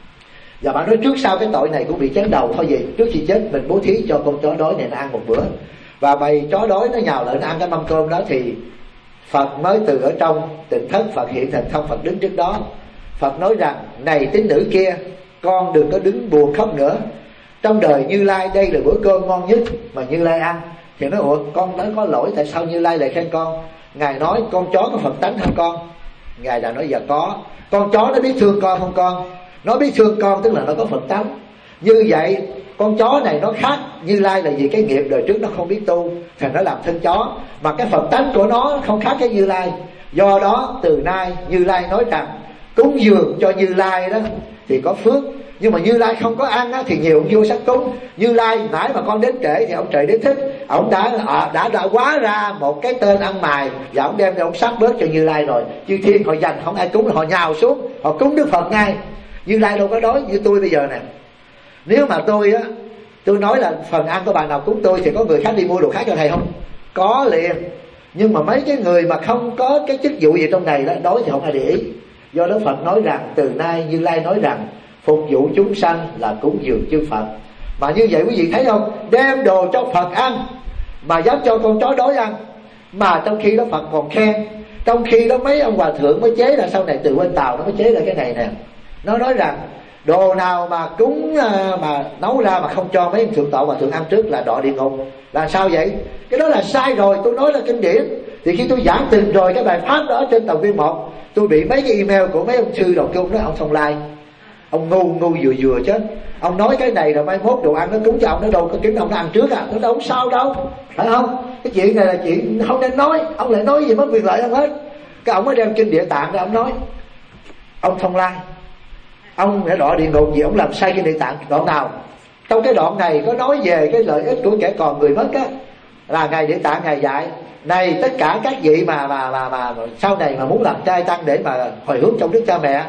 Và bà nói trước sau cái tội này cũng bị chém đầu thôi, gì trước khi chết mình bố thí cho con chó đói này nó ăn một bữa. Và bầy chó đói nó nhào lại nó ăn cái mâm cơm đó, thì Phật mới từ ở trong Tịnh Thất Phật hiện thần thông, Phật đứng trước đó. Phật nói rằng này tín nữ kia, con đừng có đứng buồn khóc nữa. Trong đời Như Lai đây là bữa cơm ngon nhất mà Như Lai ăn. Thì nói ủa con nói có lỗi tại sao Như Lai lại khen con? Ngài nói con chó có Phật tánh không con? Ngài đã nói dạ có. Con chó nó biết thương con không con? Nó biết thương con tức là nó có Phật tánh. Như vậy con chó này nó khác Như Lai là vì cái nghiệp đời trước nó không biết tu, thành nó làm thân chó. Mà cái Phật tánh của nó không khác cái Như Lai. Do đó từ nay Như Lai nói rằng cúng dường cho Như Lai đó thì có phước. Nhưng mà Như Lai không có ăn á, thì nhiều ông vua sắc cúng. Như Lai nãy mà con đến trễ thì ông trời đế thích, ông đã à, đã đã quá ra một cái tên ăn mày và ông đem ra ông sát bớt cho Như Lai rồi. Chư thiên họ dành không ai cúng, họ nhào xuống họ cúng Đức Phật ngay. Như Lai đâu có đói như tôi bây giờ nè. Nếu mà tôi á, tôi nói là phần ăn của bà nào cúng tôi thì có người khác đi mua đồ khác cho thầy không? Có liền. Nhưng mà mấy cái người mà không có cái chức vụ gì trong này đó, đói thì không ai để ý. Do đó Phật nói rằng từ nay Như Lai nói rằng phục vụ chúng sanh là cúng dường chư Phật. Mà như vậy quý vị thấy không, đem đồ cho Phật ăn mà dám cho con chó đói ăn, mà trong khi đó Phật còn khen. Trong khi đó mấy ông hòa thượng mới chế ra, sau này từ bên Tàu nó mới chế ra cái này nè. Nó nói rằng đồ nào mà cúng mà nấu ra mà không cho mấy ông thượng tọa hòa thượng ăn trước là đọa địa ngục. Là sao vậy? Cái đó là sai rồi. Tôi nói là kinh điển. Thì khi tôi giảng từng rồi cái bài pháp đó trên tàu viên một, tôi bị mấy cái email của mấy ông sư đầu cung nói ông Thông Lai, ông ngu ngu vừa vừa chết. Ông nói cái này rồi mai mốt đồ ăn nó cúng cho ông, nó đâu có kiếm ông nó ăn trước à. Nó đâu có sao đâu, phải không? Cái chuyện này là chuyện không nên nói. Ông lại nói gì mất quyền lợi ông hết. Cái ông mới đem kinh Địa Tạng ra ông nói ông Thông Lai, ông đã đọa địa ngục vì ông làm sai kinh Địa Tạng. Đoạn nào? Trong cái đoạn này có nói về cái lợi ích của kẻ còn người mất á, là ngài Địa Tạng ngài dạy này tất cả các vị mà mà mà mà sau này mà muốn làm trai tăng để mà hồi hướng trong đức cha mẹ,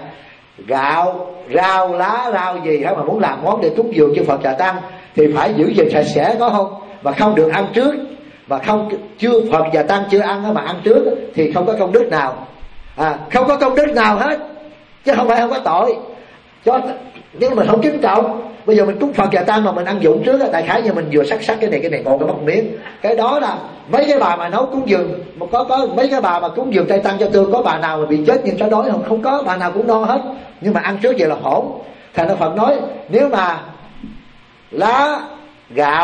gạo rau lá rau gì đó mà muốn làm món để cúng dường cho Phật Trà Tăng thì phải giữ gìn sạch sẽ, có không? Mà không được ăn trước, mà không chưa Phật và Tăng chưa ăn mà ăn trước thì không có công đức nào, à, không có công đức nào hết, chứ không phải không có tội. Cho nhưng mà mình không kính trọng. Bây giờ mình cúng Phật và Tăng mà mình ăn dụng trước, đại khái như mình vừa sắc sắc cái này cái này ngộ cái mất miếng. Cái đó là mấy cái bà mà nấu cúng dường, mà có có mấy cái bà mà cúng dường trai tăng cho tôi, có bà nào mà bị chết nhưng cho đói không? Không có, bà nào cũng no hết. Nhưng mà ăn trước vậy là hỗn. Thành ra Phật nói nếu mà lá, gạo,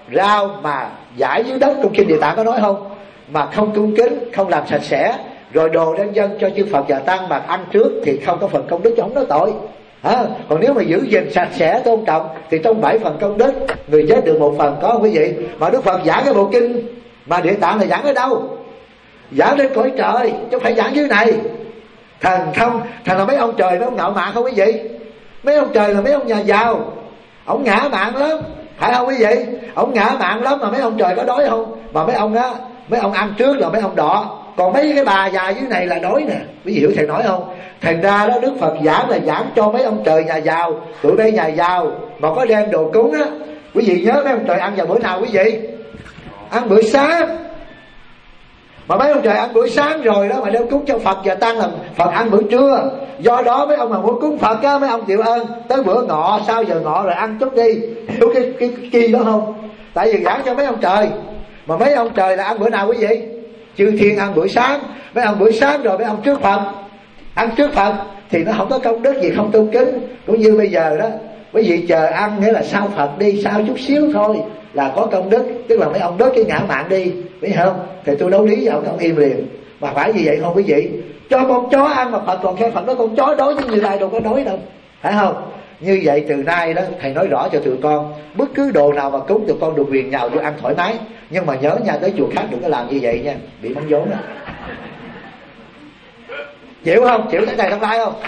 rau mà giải dưới đất, trong kinh Địa Tạng có nói không, mà không cung kính, không làm sạch sẽ, rồi đồ đem dâng cho chư Phật và Tăng mà ăn trước thì không có phần công đức, cho không nói tội. À, còn nếu mà giữ gìn sạch sẽ tôn trọng thì trong bảy phần công đức người chết được một phần, có không quý vị? Mà Đức Phật giảng cái bộ kinh mà Địa Tạng là giảng ở đâu? Giảng lên cõi trời chứ không phải giảng dưới này. Thần không, thần là mấy ông trời, mấy ông ngạo mạn không quý vị? Mấy ông trời là mấy ông nhà giàu, ông ngã mạn lắm, phải không quý vị? Ông ngã mạn lắm mà mấy ông trời có đói không? Mà mấy ông á, mấy ông ăn trước là mấy ông đọ, còn mấy cái bà già dưới này là đói nè. Quý vị hiểu thầy nói không? Thành ra đó Đức Phật giảng là giảng cho mấy ông trời nhà giàu. Tụi đây nhà giàu mà có đem đồ cúng á, quý vị nhớ mấy ông trời ăn vào bữa nào quý vị? Ăn bữa sáng. Mà mấy ông trời ăn bữa sáng rồi đó mà đem cúng cho Phật và Tăng là Phật ăn bữa trưa. Do đó mấy ông mà muốn cúng Phật á, mấy ông chịu ơn tới bữa ngọ, sau giờ ngọ rồi ăn chút đi. Hiểu cái cái chi đó không? Tại vì giảng cho mấy ông trời. Mà mấy ông trời là ăn bữa nào quý vị? Chư thiên ăn bữa sáng. Mấy ông bữa sáng rồi mấy ông trước Phật, ăn trước Phật thì nó không có công đức gì, không tôn kính. Cũng như bây giờ đó, quý vị chờ ăn nghĩa là sau Phật đi, sau chút xíu thôi là có công đức. Tức là mấy ông đốt cái ngã mạn đi, biết không? Thì tôi đấu lý với ông, ông im liền. Mà phải như vậy không quý vị? Cho con chó ăn mà Phật còn khen Phật nói con chó đói chứ Như Lai đâu có đói đâu, phải không? Như vậy từ nay đó thầy nói rõ cho tụi con, bất cứ đồ nào mà cúng tụi con được quyền nhào vô ăn thoải mái. Nhưng mà nhớ nha, tới chùa khác đừng có làm như vậy nha, bị mắng vốn đó. Chịu không? Chịu cái này trong tay không?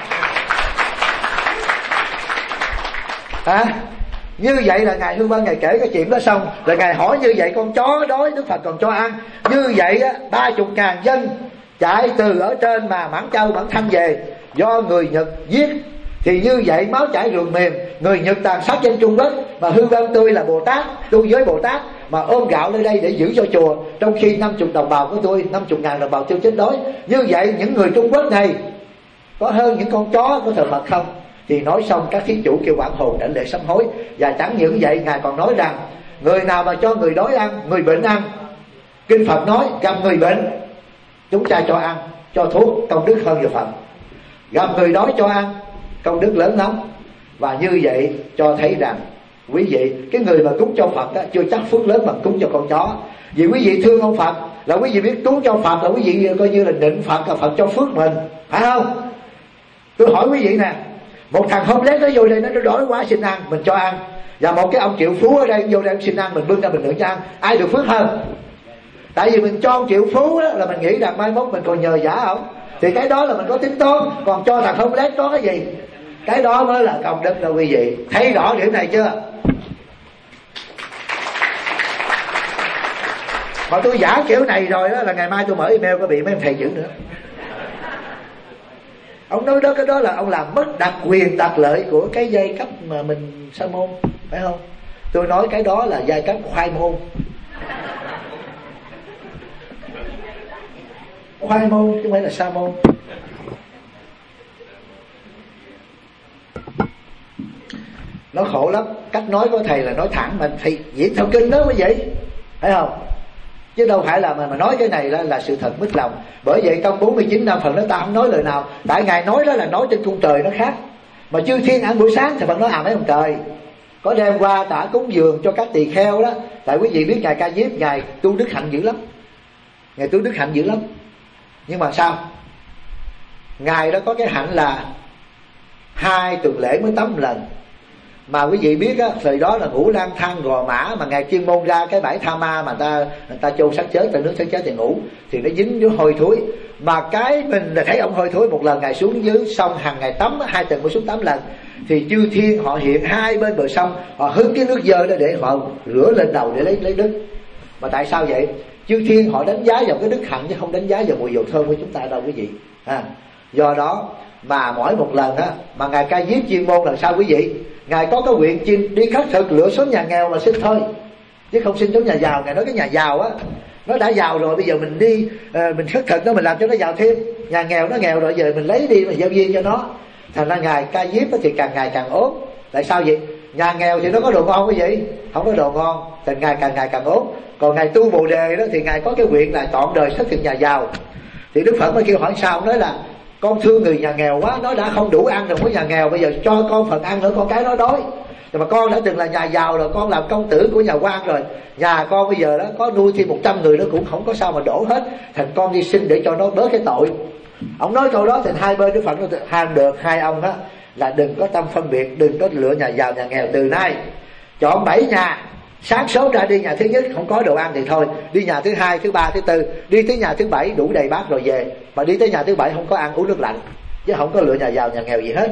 Hả? Như vậy là Ngài Hương Vân Ngài kể cái chuyện đó xong là Ngài hỏi như vậy con chó đói Đức Phật còn cho ăn. Như vậy á, ba chục ngàn dân chạy từ ở trên mà Mãn Châu Mãn Thanh về do người Nhật giết. Thì như vậy máu chảy rường mềm, người Nhật tàn sát trên Trung Quốc. Mà Hương Vân tôi là Bồ Tát, tu giới Bồ Tát mà ôm gạo lên đây để giữ cho chùa, trong khi năm chục đồng bào của tôi, năm chục ngàn đồng bào tiêu chết đói. Như vậy những người Trung Quốc này có hơn những con chó của thờ Phật không? Thì nói xong các thí chủ kêu quảng hồn đảnh lễ sám hối. Và chẳng những vậy, Ngài còn nói rằng người nào mà cho người đói ăn, người bệnh ăn, kinh Phật nói gặp người bệnh chúng ta cho ăn, cho thuốc, công đức hơn nhiều Phật. Gặp người đói cho ăn, công đức lớn lắm. Và như vậy cho thấy rằng quý vị, cái người mà cúng cho Phật đó, chưa chắc phước lớn bằng cúng cho con chó. Vì quý vị thương ông Phật là quý vị biết cúng cho Phật là quý vị coi như là nịnh Phật, là Phật cho phước mình, phải không? Tôi hỏi quý vị nè, một thằng không lết nó vô đây nó đói quá xin ăn, mình cho ăn. Và một cái ông triệu phú ở đây vô đây xin ăn, mình bưng ra mình đựng cho ăn, ai được phước hơn? Tại vì mình cho ông triệu phú đó, là mình nghĩ rằng mai mốt mình còn nhờ giả không? Thì cái đó là mình có tính toán. Còn cho thằng không lết có cái gì? Cái đó mới là công đức đâu quý vị. Thấy rõ điểm này chưa? Mà tôi giả kiểu này rồi đó là ngày mai tôi mở email có bị mấy ông thầy giữ nữa. Ông nói đó, cái đó là ông làm mất đặc quyền đặc lợi của cái giai cấp mà mình sa môn, phải không? Tôi nói cái đó là giai cấp khoai môn. Khoai môn chứ không phải là sa môn. Nó khổ lắm. Cách nói của thầy là nói thẳng mà thầy diễn theo kinh đó quý vị, phải không? Chứ đâu phải là mà, mà nói cái này là, là sự thật mít lòng. Bởi vậy trong bốn mươi chín năm Phật nói ta không nói lời nào. Tại Ngài nói đó là nói trên cung trời nó khác. Mà chư thiên ăn buổi sáng thì Phật nói à mấy ông trời có đem qua trả cúng dường cho các tỳ kheo đó. Tại quý vị biết Ngài Ca Diếp, Ngài tu đức hạnh dữ lắm, Ngài tu đức hạnh dữ lắm. Nhưng mà sao? Ngài đó có cái hạnh là hai tuần lễ mới tắm lần. Mà quý vị biết á, thời đó là ngủ lang thang gò mã. Mà Ngài chuyên môn ra cái bãi tha ma mà ta người ta chôn xác chết, ta nước xác chết thì ngủ, thì nó dính với hôi thối. Mà cái mình là thấy ông hôi thối một lần Ngài xuống dưới sông hàng ngày tắm, hai tuần mới xuống tắm lần. Thì chư thiên họ hiện hai bên bờ sông, họ hứng cái nước dơ đó để họ rửa lên đầu để lấy lấy đức. Mà tại sao vậy? Chư thiên họ đánh giá vào cái đức hạnh chứ không đánh giá vào mùi dầu thơm của chúng ta đâu quý vị. À, do đó mà mỗi một lần á mà Ngài Ca Diếp chuyên môn là sao quý vị? Ngài có cái nguyện chinh đi khất thực lựa số nhà nghèo mà xin thôi, chứ không xin giống nhà giàu. Ngài nói cái nhà giàu á nó đã giàu rồi, bây giờ mình đi uh, mình khất thực nó, mình làm cho nó giàu thêm. Nhà nghèo nó nghèo rồi, giờ mình lấy đi mình giao duyên cho nó. Thành ra Ngài Ca Diếp thì càng ngày càng ốm. Tại sao vậy? Nhà nghèo thì nó có đồ ngon quý vị, không có đồ ngon, thành Ngài càng ngày càng ốm. Còn Ngài tu Bồ Đề đó thì Ngài có cái nguyện là trọn đời khất thực nhà giàu. Thì Đức Phật mới kêu hỏi sao, nói là con thương người nhà nghèo quá, nó đã không đủ ăn rồi, có nhà nghèo bây giờ cho con phần ăn nữa, con cái nó đói. Nhưng mà con đã từng là nhà giàu rồi, con làm công tử của nhà quan rồi, nhà con bây giờ đó có nuôi thêm một trăm người nó cũng không có sao mà đổ hết, thành con đi xin để cho nó bớt cái tội. Ông nói câu đó thì hai bên Đức Phật nó ham được hai ông đó là đừng có tâm phân biệt, đừng có lựa nhà giàu nhà nghèo. Từ nay chọn bảy nhà, sáng sớm ra đi nhà thứ nhất không có đồ ăn thì thôi, đi nhà thứ hai, thứ ba, thứ tư, đi tới nhà thứ bảy đủ đầy bát rồi về. Mà đi tới nhà thứ bảy không có ăn uống nước lạnh, chứ không có lựa nhà giàu nhà nghèo gì hết.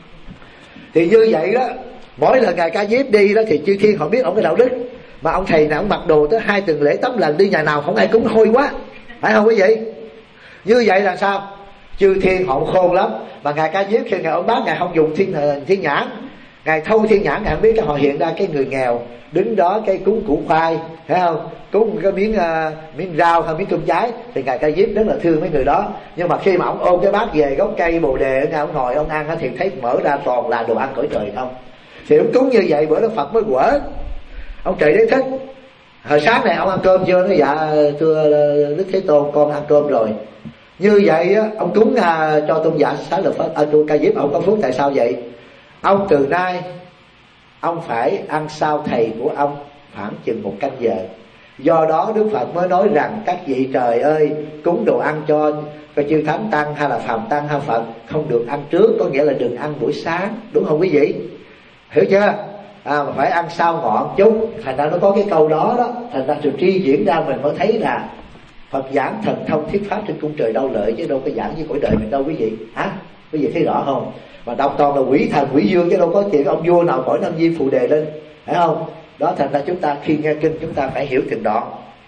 Thì như vậy đó, mỗi lần ngài Ca Diếp đi đó thì chư thiên họ biết ông cái đạo đức. Mà ông thầy nào ông mặc đồ tới hai tuần lễ tắm lần, đi nhà nào không ai cúng hôi quá, phải không quý vị? Như vậy là sao? Chư thiên họ khôn lắm. Mà ngài Ca Diếp khi ngài ông bác, ngài không dùng thiên thiên nhãn, ngài thâu thiên nhãn, ngài không biết cái họ hiện ra cái người nghèo đứng đó cái cúng củ khoai, thấy không, cúng cái miếng uh, miếng rau hay miếng tôm trái, thì ngài Ca Diếp rất là thương mấy người đó. Nhưng mà khi mà ông ôm cái bát về gốc cây bồ đề ở ngài ông ngồi ông ăn thì thấy mở ra toàn là đồ ăn cõi trời không. Thì ông cúng như vậy bữa đó Phật mới quở. Ông Trời Đế Thích hồi sáng này ông ăn cơm chưa? Nó dạ thưa Đức Thế Tôn con ăn cơm rồi. Như vậy á, ông cúng à, cho tôn giả Xá Lợi Phất, à, Ca Diếp ông có phước. Tại sao vậy? Ông từ nay ông phải ăn sau thầy của ông khoảng chừng một canh giờ. Do đó Đức Phật mới nói rằng các vị trời ơi, cúng đồ ăn cho cho chư thánh tăng hay là phàm tăng hay Phật không được ăn trước, có nghĩa là đừng ăn buổi sáng, đúng không quý vị? Hiểu chưa? À, mà phải ăn sau ngọn chút. Thành ra nó có cái câu đó đó, thành ra sự tri diễn ra mình mới thấy là Phật giảng thần thông thuyết pháp trên cung trời đau lợi, chứ đâu có giảng như cõi đời mình đâu quý vị. Hả? Quý vị thấy rõ không? Mà đọc toàn là quỷ thần quỷ dương, chứ đâu có chuyện ông vua nào khỏi Nam Diêm phù đề lên, phải không? Đó, thành ra chúng ta khi nghe kinh chúng ta phải hiểu từng đoạn.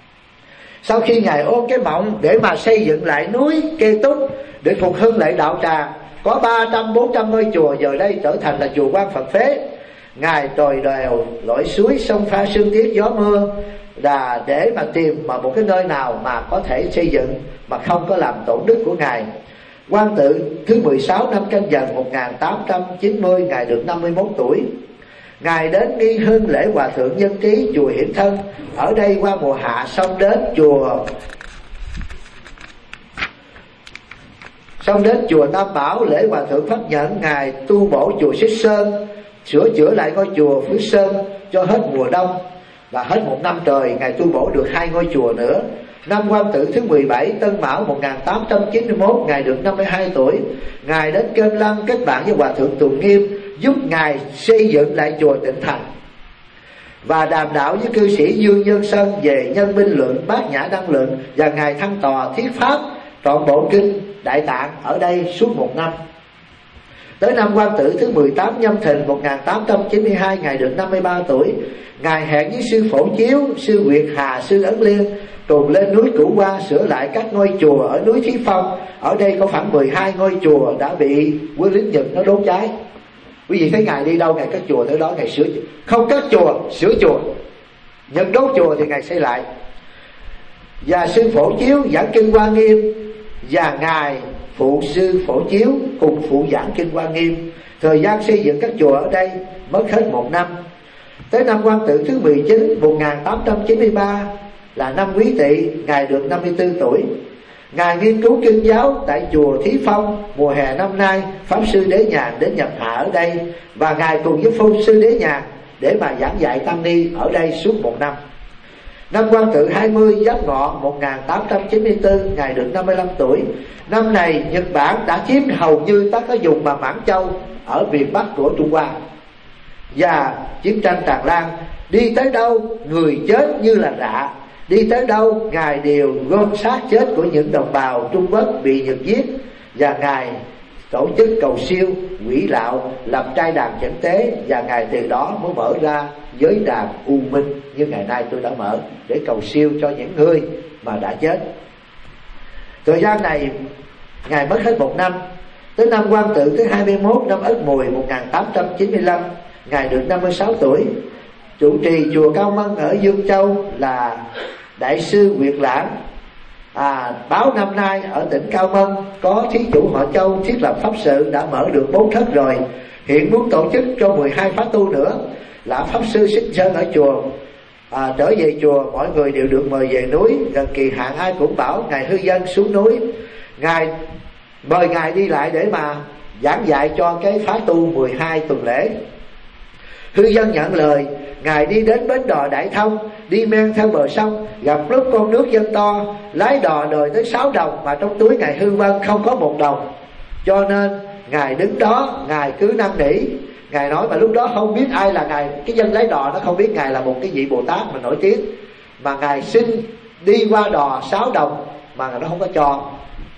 Sau khi ngài ôm cái mộng để mà xây dựng lại núi Kê Túc để phục hưng lại đạo tràng, có ba trăm bốn trăm ngôi chùa giờ đây trở thành là chùa Quan Phật Phế. Ngài đồi đèo lội suối sông pha sương tiết gió mưa là để mà tìm mà một cái nơi nào mà có thể xây dựng mà không có làm tổn đức của ngài. Quang Tự thứ mười sáu năm Canh Dần một nghìn tám trăm chín mươi, ngài được năm mươi mốt tuổi. Ngài đến nghi hưng lễ Hòa Thượng Nhân Trí chùa Hiển Thân. Ở đây qua mùa hạ xong đến chùa xong đến chùa Tam Bảo lễ Hòa Thượng Pháp Nhẫn. Ngài tu bổ chùa Xích Sơn, sửa chữa lại ngôi chùa Phước Sơn cho hết mùa đông. Và hết một năm trời ngài tu bổ được hai ngôi chùa nữa. Năm Quang Tự thứ mười bảy Tân Mão một nghìn tám trăm chín mươi mốt, ngài được năm mươi hai tuổi. Ngài đến Kênh Lăng kết bạn với Hòa Thượng Tùng Nghiêm, giúp ngài xây dựng lại chùa Tịnh Thành và đàm đạo với cư sĩ Dương Nhân Sân về Nhân Minh Luận, Bát Nhã Đăng Luận, và ngài thăng tòa thuyết pháp trọn bộ kinh Đại Tạng ở đây suốt một năm. Tới năm Quang Tự thứ mười tám Nhâm Thìn một nghìn tám trăm chín mươi hai, ngài được năm mươi ba tuổi. Ngài hẹn với sư Phổ Chiếu, sư Nguyệt Hà, sư Ấn Liên cùng lên núi Cửu Hoa sửa lại các ngôi chùa ở núi Thí Phong. Ở đây có khoảng mười hai ngôi chùa đã bị quân lính Nhật nó đốt cháy. Quý vị thấy ngài đi đâu ngài có chùa tới đó ngài sửa, không có chùa sửa chùa. Nhật đốt chùa thì ngài xây lại. Và sư Phổ Chiếu giảng kinh Hoa Nghiêm, và ngài phụ sư Phổ Chiếu cùng phụ giảng kinh Hoa Nghiêm. Thời gian xây dựng các chùa ở đây mất hết một năm. Tới năm Quang Tự thứ mười chín một nghìn tám trăm chín mươi ba là năm Quý Tỵ, ngài được năm mươi tư tuổi. Ngài nghiên cứu kinh giáo tại chùa Thí Phong. Mùa hè năm nay Pháp sư Đế Nhàn đến nhập hạ ở đây, và ngài cùng với Phong sư Đế Nhàn để mà giảng dạy tăng ni ở đây suốt một năm. Năm Quang Tự hai mươi Giáp Ngọ một nghìn tám trăm chín mươi tư, ngài được năm mươi lăm tuổi. Năm này Nhật Bản đã chiếm hầu như tất cả vùng mà Mãn Châu ở miền Bắc của Trung Hoa, và chiến tranh tràn lan. Đi tới đâu người chết như là rạ, đi tới đâu ngài đều gom xác chết của những đồng bào Trung Quốc bị Nhật giết, và ngài tổ chức cầu siêu quỷ lạo, lập trai đàn chẩn tế, và ngài từ đó mới mở ra giới đàn U Minh như ngày nay tôi đã mở, để cầu siêu cho những người mà đã chết. Thời gian này ngài mất hết một năm. Tới năm Quang Tự thứ hai mươi mốt năm Ất Mùi một nghìn tám trăm chín mươi lăm, ngài được năm mươi sáu tuổi. Trụ trì chùa Cao Mân ở Dương Châu là đại sư Nguyệt Lãng. À, báo năm nay ở tỉnh Cao Mân có thí chủ họ Châu thiết lập pháp sự đã mở được bốn thất rồi, hiện muốn tổ chức cho mười hai khóa tu nữa. Là pháp sư Xích Sơn ở chùa à, trở về chùa, mọi người đều được mời về núi. Gần kỳ hạn ai cũng bảo ngài hư dân xuống núi. Ngài mời ngài đi lại để mà giảng dạy cho cái khóa tu mười hai tuần lễ. Hư dân nhận lời. Ngài đi đến bến đò Đại Thông, đi men theo bờ sông, gặp lúc con nước dâng to, lái đò đòi tới sáu đồng, mà trong túi Ngài Hư Vân không có một đồng. Cho nên Ngài đứng đó, Ngài cứ năn nỉ. Ngài nói mà lúc đó không biết ai là Ngài, cái dân lái đò nó không biết Ngài là một cái vị Bồ Tát mà nổi tiếng, mà Ngài xin đi qua đò sáu đồng mà nó không có cho.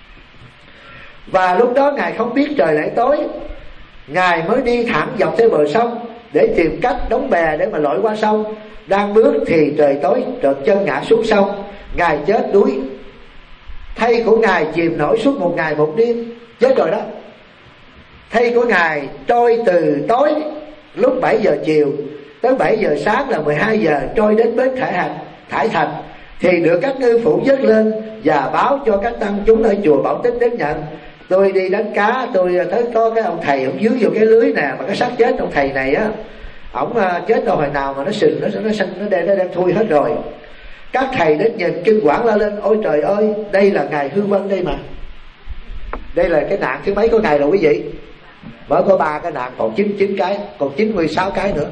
Và lúc đó Ngài không biết trời lại tối, Ngài mới đi thẳng dọc theo bờ sông để tìm cách đóng bè để mà lội qua sông. Đang bước thì trời tối, trượt chân ngã xuống sông, Ngài chết đuối. Thây của Ngài chìm nổi suốt một ngày một đêm, chết rồi đó. Thây của Ngài trôi từ tối lúc bảy giờ chiều tới bảy giờ sáng là mười hai giờ, trôi đến bến Khải Hành, Thải Thành, thì được các ngư phụ vớt lên và báo cho các tăng chúng ở chùa Bảo Tích đến nhận. Tôi đi đánh cá, tôi thấy có cái ông thầy ông dướng vô cái lưới nè, mà cái xác chết ông thầy này á, ổng chết đâu hồi nào mà nó sình, nó nó sanh, nó đem nó đem thui hết rồi. Các thầy đến nhìn kinh quản la lên: ôi trời ơi, đây là Ngài Hư Vân đây mà. Đây là cái nạn thứ mấy của Ngài rồi quý vị? Mới có ba cái nạn, còn chín chín cái, còn chín mươi sáu cái nữa.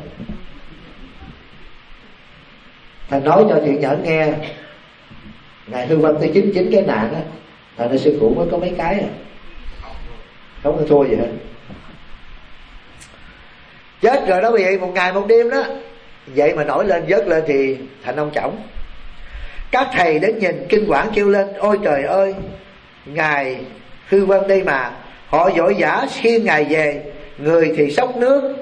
Thầy nói cho thiện nhẫn nghe, Ngài Hư Vân tới chín chín cái nạn á, thầy nói sư phụ mới có mấy cái à, không có thua gì hết. Chết rồi đó quý vị, một ngày một đêm đó. Vậy mà nổi lên vớt lên thì thành ông chổng. Các thầy đến nhìn kinh quản kêu lên: ôi trời ơi, Ngài Hư Vân đây mà. Họ vội vã khiêng Ngài về, người thì xóc nước.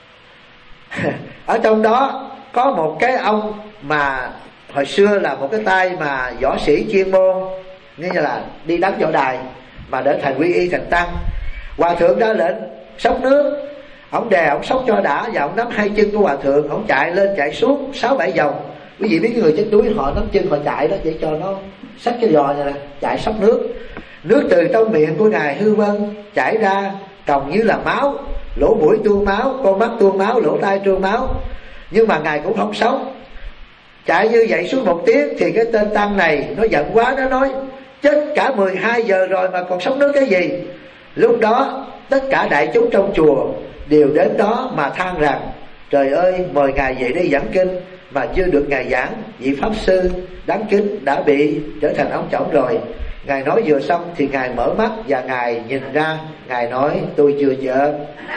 Ở trong đó có một cái ông mà hồi xưa là một cái tay mà võ sĩ chuyên môn, như là đi đánh võ đài, mà để thành quy y thành tăng. Hòa thượng ra lệnh xóc nước, ông đè ông xóc cho đã, và ông nắm hai chân của hòa thượng, ông chạy lên chạy xuống sáu bảy vòng. Quý vị biết cái người chết đuối họ nắm chân họ chạy đó để cho nó xách cái giò này nè, chạy xóc nước. Nước từ trong miệng của Ngài Hư Vân chảy ra trồng như là máu, lỗ mũi tuôn máu, con mắt tuôn máu, lỗ tai tuôn máu, nhưng mà Ngài cũng không sống. Chạy như vậy suốt một tiếng thì cái tên tăng này nó giận quá, nó nói: chết cả mười hai giờ rồi mà còn sống nước cái gì? Lúc đó tất cả đại chúng trong chùa đều đến đó mà than rằng: trời ơi, mời Ngài về đây giảng kinh mà chưa được Ngài giảng, vị Pháp Sư đáng kính đã bị trở thành ông chổng rồi. Ngài nói vừa xong thì Ngài mở mắt và Ngài nhìn ra, Ngài nói: tôi chưa chết.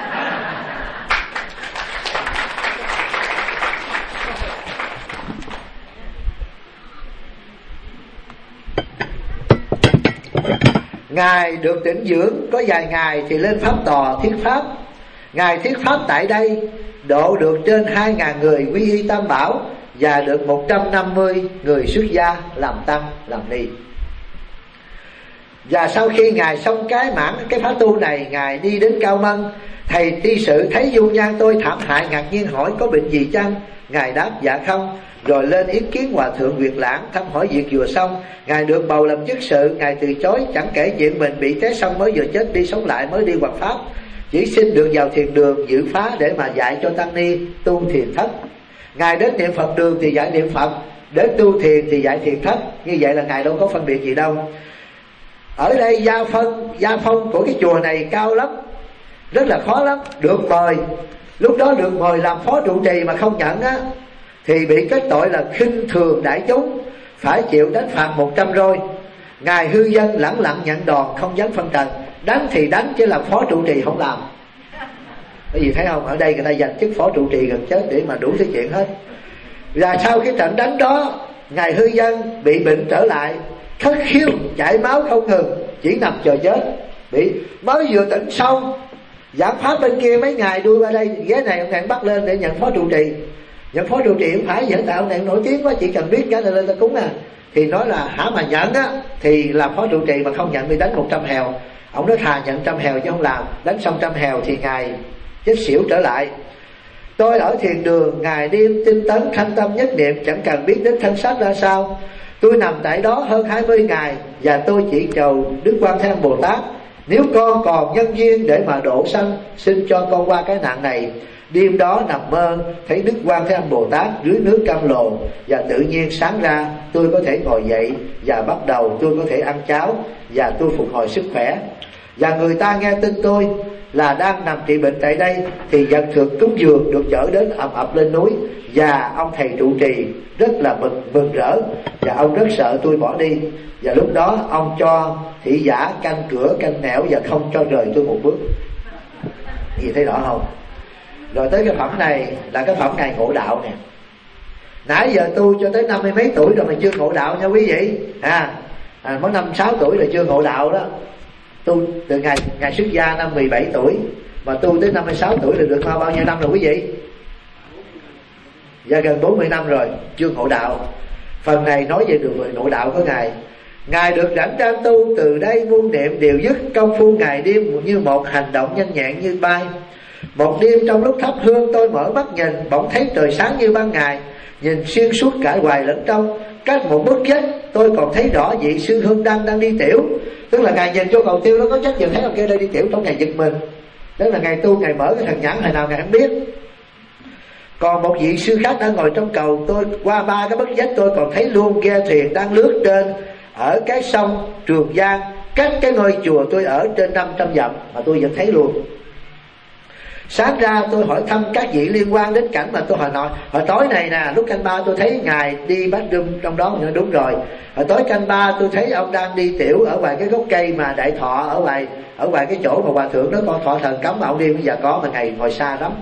Ngài được tĩnh dưỡng có vài ngày thì lên pháp tòa thuyết pháp. Ngài thuyết pháp tại đây độ được trên hai ngàn người quy y Tam Bảo, và được một trăm năm mươi người xuất gia làm tăng làm ni. Và sau khi Ngài xong cái mãn cái pháp tu này, Ngài đi đến Cao Mân. Thầy ti sự thấy dung nhan tôi thảm hại, ngạc nhiên hỏi: có bệnh gì chăng? Ngài đáp: dạ không. Rồi lên ý kiến Hòa thượng Việt Lãng thăm hỏi việc chùa xong. Ngài được bầu làm chức sự. Ngài từ chối, chẳng kể chuyện mình bị té xong mới vừa chết đi sống lại mới đi hoằng pháp, chỉ xin được vào thiền đường dự phá để mà dạy cho tăng ni tu thiền thất. Ngài đến niệm Phật đường thì dạy niệm Phật, đến tu thiền thì dạy thiền thất. Như vậy là Ngài đâu có phân biệt gì đâu. Ở đây gia phân gia phong của cái chùa này cao lắm, rất là khó lắm. Được mời, lúc đó được mời làm phó trụ trì mà không nhận á, thì bị kết tội là khinh thường đại chúng, phải chịu đánh phạt một trăm roi. Ngài Hư Dân lẳng lặng nhận đòn, không dám phân trần. Đánh thì đánh chứ làm phó trụ trì không làm. Bởi vì thấy không, ở đây người ta giành chức phó trụ trì gần chết để mà đủ thứ chuyện hết. Và sau cái trận đánh đó, Ngài Hư Dân bị bệnh trở lại, thất khiếu chảy máu không ngừng, chỉ nằm chờ chết. Bị mới vừa tỉnh xong giảng pháp bên kia mấy ngày đuôi qua đây ghế này, ông này bắt lên để nhận phó trụ trì. Nhận phó trụ trì không phải vậy, tại ông này nổi tiếng quá, chỉ cần biết cái là lên ta cúng à. Thì nói là hả mà nhận á thì làm phó trụ trì, mà không nhận thì đánh một trăm hèo. Ông nói thà nhận trăm hèo chứ không làm. Đánh xong trăm hèo thì Ngài chết xỉu trở lại. Tôi ở thiền đường ngày đêm tinh tấn thanh tâm nhất niệm, chẳng cần biết đến thân xác ra sao. Tôi nằm tại đó hơn hai mươi ngày, và tôi chỉ cầu Đức Quan Thế Âm Bồ Tát: nếu con còn nhân duyên để mà độ sanh, xin cho con qua cái nạn này. Đêm đó nằm mơ thấy Đức Quan Thế Âm Bồ Tát dưới nước cam lồ, và tự nhiên sáng ra tôi có thể ngồi dậy, và bắt đầu tôi có thể ăn cháo, và tôi phục hồi sức khỏe. Và người ta nghe tin tôi là đang nằm trị bệnh tại đây, thì vật thực cúng dường được chở đến ập ập lên núi, và ông thầy trụ trì rất là mừng mừng rỡ, và ông rất sợ tôi bỏ đi. Và lúc đó ông cho thị giả canh cửa canh nẻo và không cho rời tôi một bước. Gì thấy rõ không? Rồi tới cái phẩm này là cái phẩm ngày ngộ đạo nè. Nãy giờ tu cho tới năm mươi mấy tuổi rồi mà chưa ngộ đạo nha quý vị. À, à mới năm sáu tuổi là chưa ngộ đạo đó. Tu từ ngày ngày xuất gia năm mười bảy tuổi mà tu tới năm mươi sáu tuổi là được bao nhiêu năm rồi quý vị? Dạ gần bốn mươi năm rồi chưa ngộ đạo. Phần này nói về đường ngộ đạo của ngài. Ngài được rảnh đang tu, từ đây muôn niệm đều dứt, công phu ngày đêm như một hành động nhanh nhẹn như bay. Một đêm trong lúc thắp hương tôi mở mắt nhìn, bỗng thấy trời sáng như ban ngày, nhìn xuyên suốt cả ngoài lẫn trong. Cách một bước chết tôi còn thấy rõ vị sư Hương Đăng đang đi tiểu. Tức là ngài nhìn vô cầu tiêu nó có chắc nhìn thấy ông kia đây đi tiểu, trong ngày giật mình. Đó là ngày tu, ngày mở cái thần nhãn hồi nào ngài không biết. Còn một vị sư khác đang ngồi trong cầu, tôi qua ba cái bất giác tôi còn thấy luôn ghe thuyền đang lướt trên ở cái sông Trường Giang, cách cái ngôi chùa tôi ở trên năm trăm dặm mà tôi vẫn thấy luôn. Sáng ra tôi hỏi thăm các vị liên quan đến cảnh mà tôi hồi nói. Hồi tối này nè, lúc canh ba tôi thấy ngài đi bathroom trong đó. Đúng rồi, hồi tối canh ba tôi thấy ông đang đi tiểu ở ngoài cái gốc cây mà Đại Thọ, ở ngoài ở ngoài cái chỗ mà hòa thượng đó con thọ thần cấm mà ông đi bây giờ có, mà ngài ngồi xa lắm.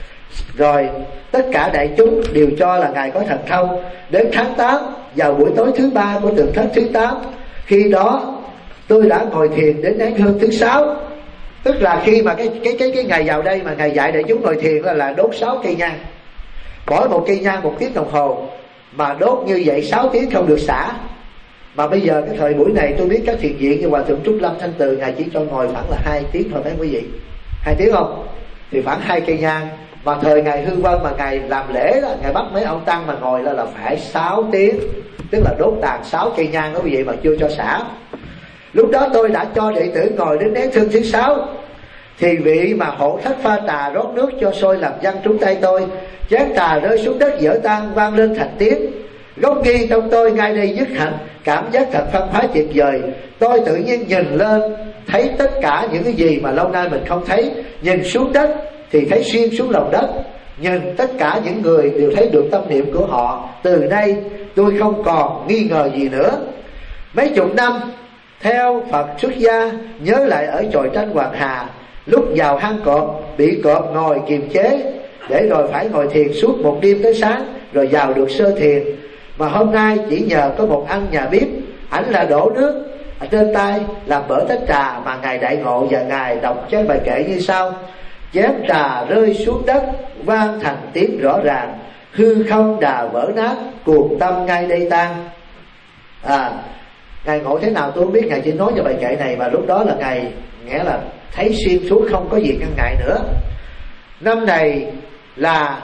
Rồi tất cả đại chúng đều cho là ngài có thần thông. Đến tháng tám, vào buổi tối thứ ba của tuần thất thứ tám, khi đó tôi đã ngồi thiền đến nén hương thứ sáu. Tức là khi mà cái cái cái cái ngày vào đây mà ngài dạy đại chúng ngồi thiền là, là đốt sáu cây nhang, mỗi một cây nhang một tiếng đồng hồ, mà đốt như vậy sáu tiếng không được xả. Mà bây giờ cái thời buổi này tôi biết các thiền viện như hòa thượng Trúc Lâm Thanh Từ, ngài chỉ cho ngồi khoảng là hai tiếng thôi, phải quý vị? Hai tiếng không? Thì khoảng hai cây nhang. Mà thời ngài Hư Vân mà ngài làm lễ đó, ngài bắt mấy ông tăng mà ngồi là là phải sáu tiếng, tức là đốt tàn sáu cây nhang đó quý vị, mà chưa cho xả. Lúc đó tôi đã cho đệ tử ngồi đến nén hương thứ sáu, thì vị mà hộ thất pha trà rót nước cho sôi làm văng trúng tay tôi, chén trà rơi xuống đất vỡ tan vang lên thành tiếng. Gốc ghi trong tôi ngay đây dứt hẳn, cảm giác thật phân phái tuyệt vời. Tôi tự nhiên nhìn lên, thấy tất cả những cái gì mà lâu nay mình không thấy. Nhìn xuống đất thì thấy xuyên xuống lòng đất, nhìn tất cả những người đều thấy được tâm niệm của họ. Từ nay tôi không còn nghi ngờ gì nữa. Mấy chục năm theo Phật xuất gia, nhớ lại ở chòi tranh Hoàng Hà, lúc vào hang cọp bị cọp ngồi kiềm chế, để rồi phải ngồi thiền suốt một đêm tới sáng, rồi vào được sơ thiền. Mà hôm nay chỉ nhờ có một anh nhà bếp, ảnh là đổ nước ở trên tay làm bở tách trà mà ngài đại ngộ, và ngài đọc chén bài kệ như sau: chén trà rơi xuống đất vang thành tiếng rõ ràng, hư không đà vỡ nát cuồng tâm ngay đây tan. À, ngài ngộ thế nào tôi không biết, ngài chỉ nói cho bài kệ này, mà lúc đó là ngài nghĩa là thấy xuyên suốt, không có gì ngăn ngại nữa. Năm này là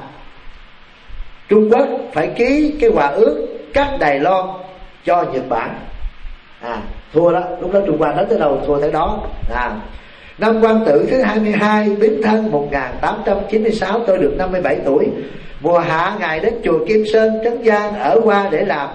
Trung Quốc phải ký cái hòa ước cắt Đài Loan cho Nhật Bản. À, thua đó, lúc đó Trung Hoa đến tới đâu thua tới đó. À, năm Quan Tự thứ hai mươi hai, Bính Thân một nghìn tám trăm chín mươi sáu, tôi được năm mươi bảy tuổi. Mùa hạ ngài đến chùa Kim Sơn Trấn Giang ở qua để làm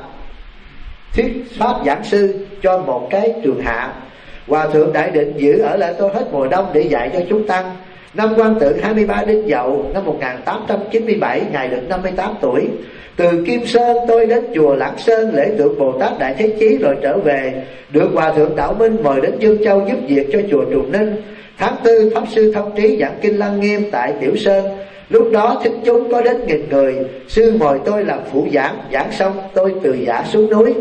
thuyết pháp giảng sư cho một cái trường hạ. Hòa thượng Đại Định giữ ở lại tôi hết mùa đông để dạy cho chúng tăng. Năm Quan Tự hai mươi ba Đinh Dậu năm một nghìn tám trăm chín mươi bảy, ngài được năm mươi tám tuổi. Từ Kim Sơn tôi đến chùa Lãng Sơn lễ tượng Bồ Tát Đại Thế Chí, rồi trở về được Hòa thượng Đạo Minh mời đến Dương Châu giúp việc cho chùa Trùng Ninh. Tháng tư Pháp sư Thông Trí giảng kinh Lăng Nghiêm tại Tiểu Sơn. Lúc đó thính chúng có đến nghìn người. Sư mời tôi làm phụ giảng, giảng xong tôi từ giả xuống núi.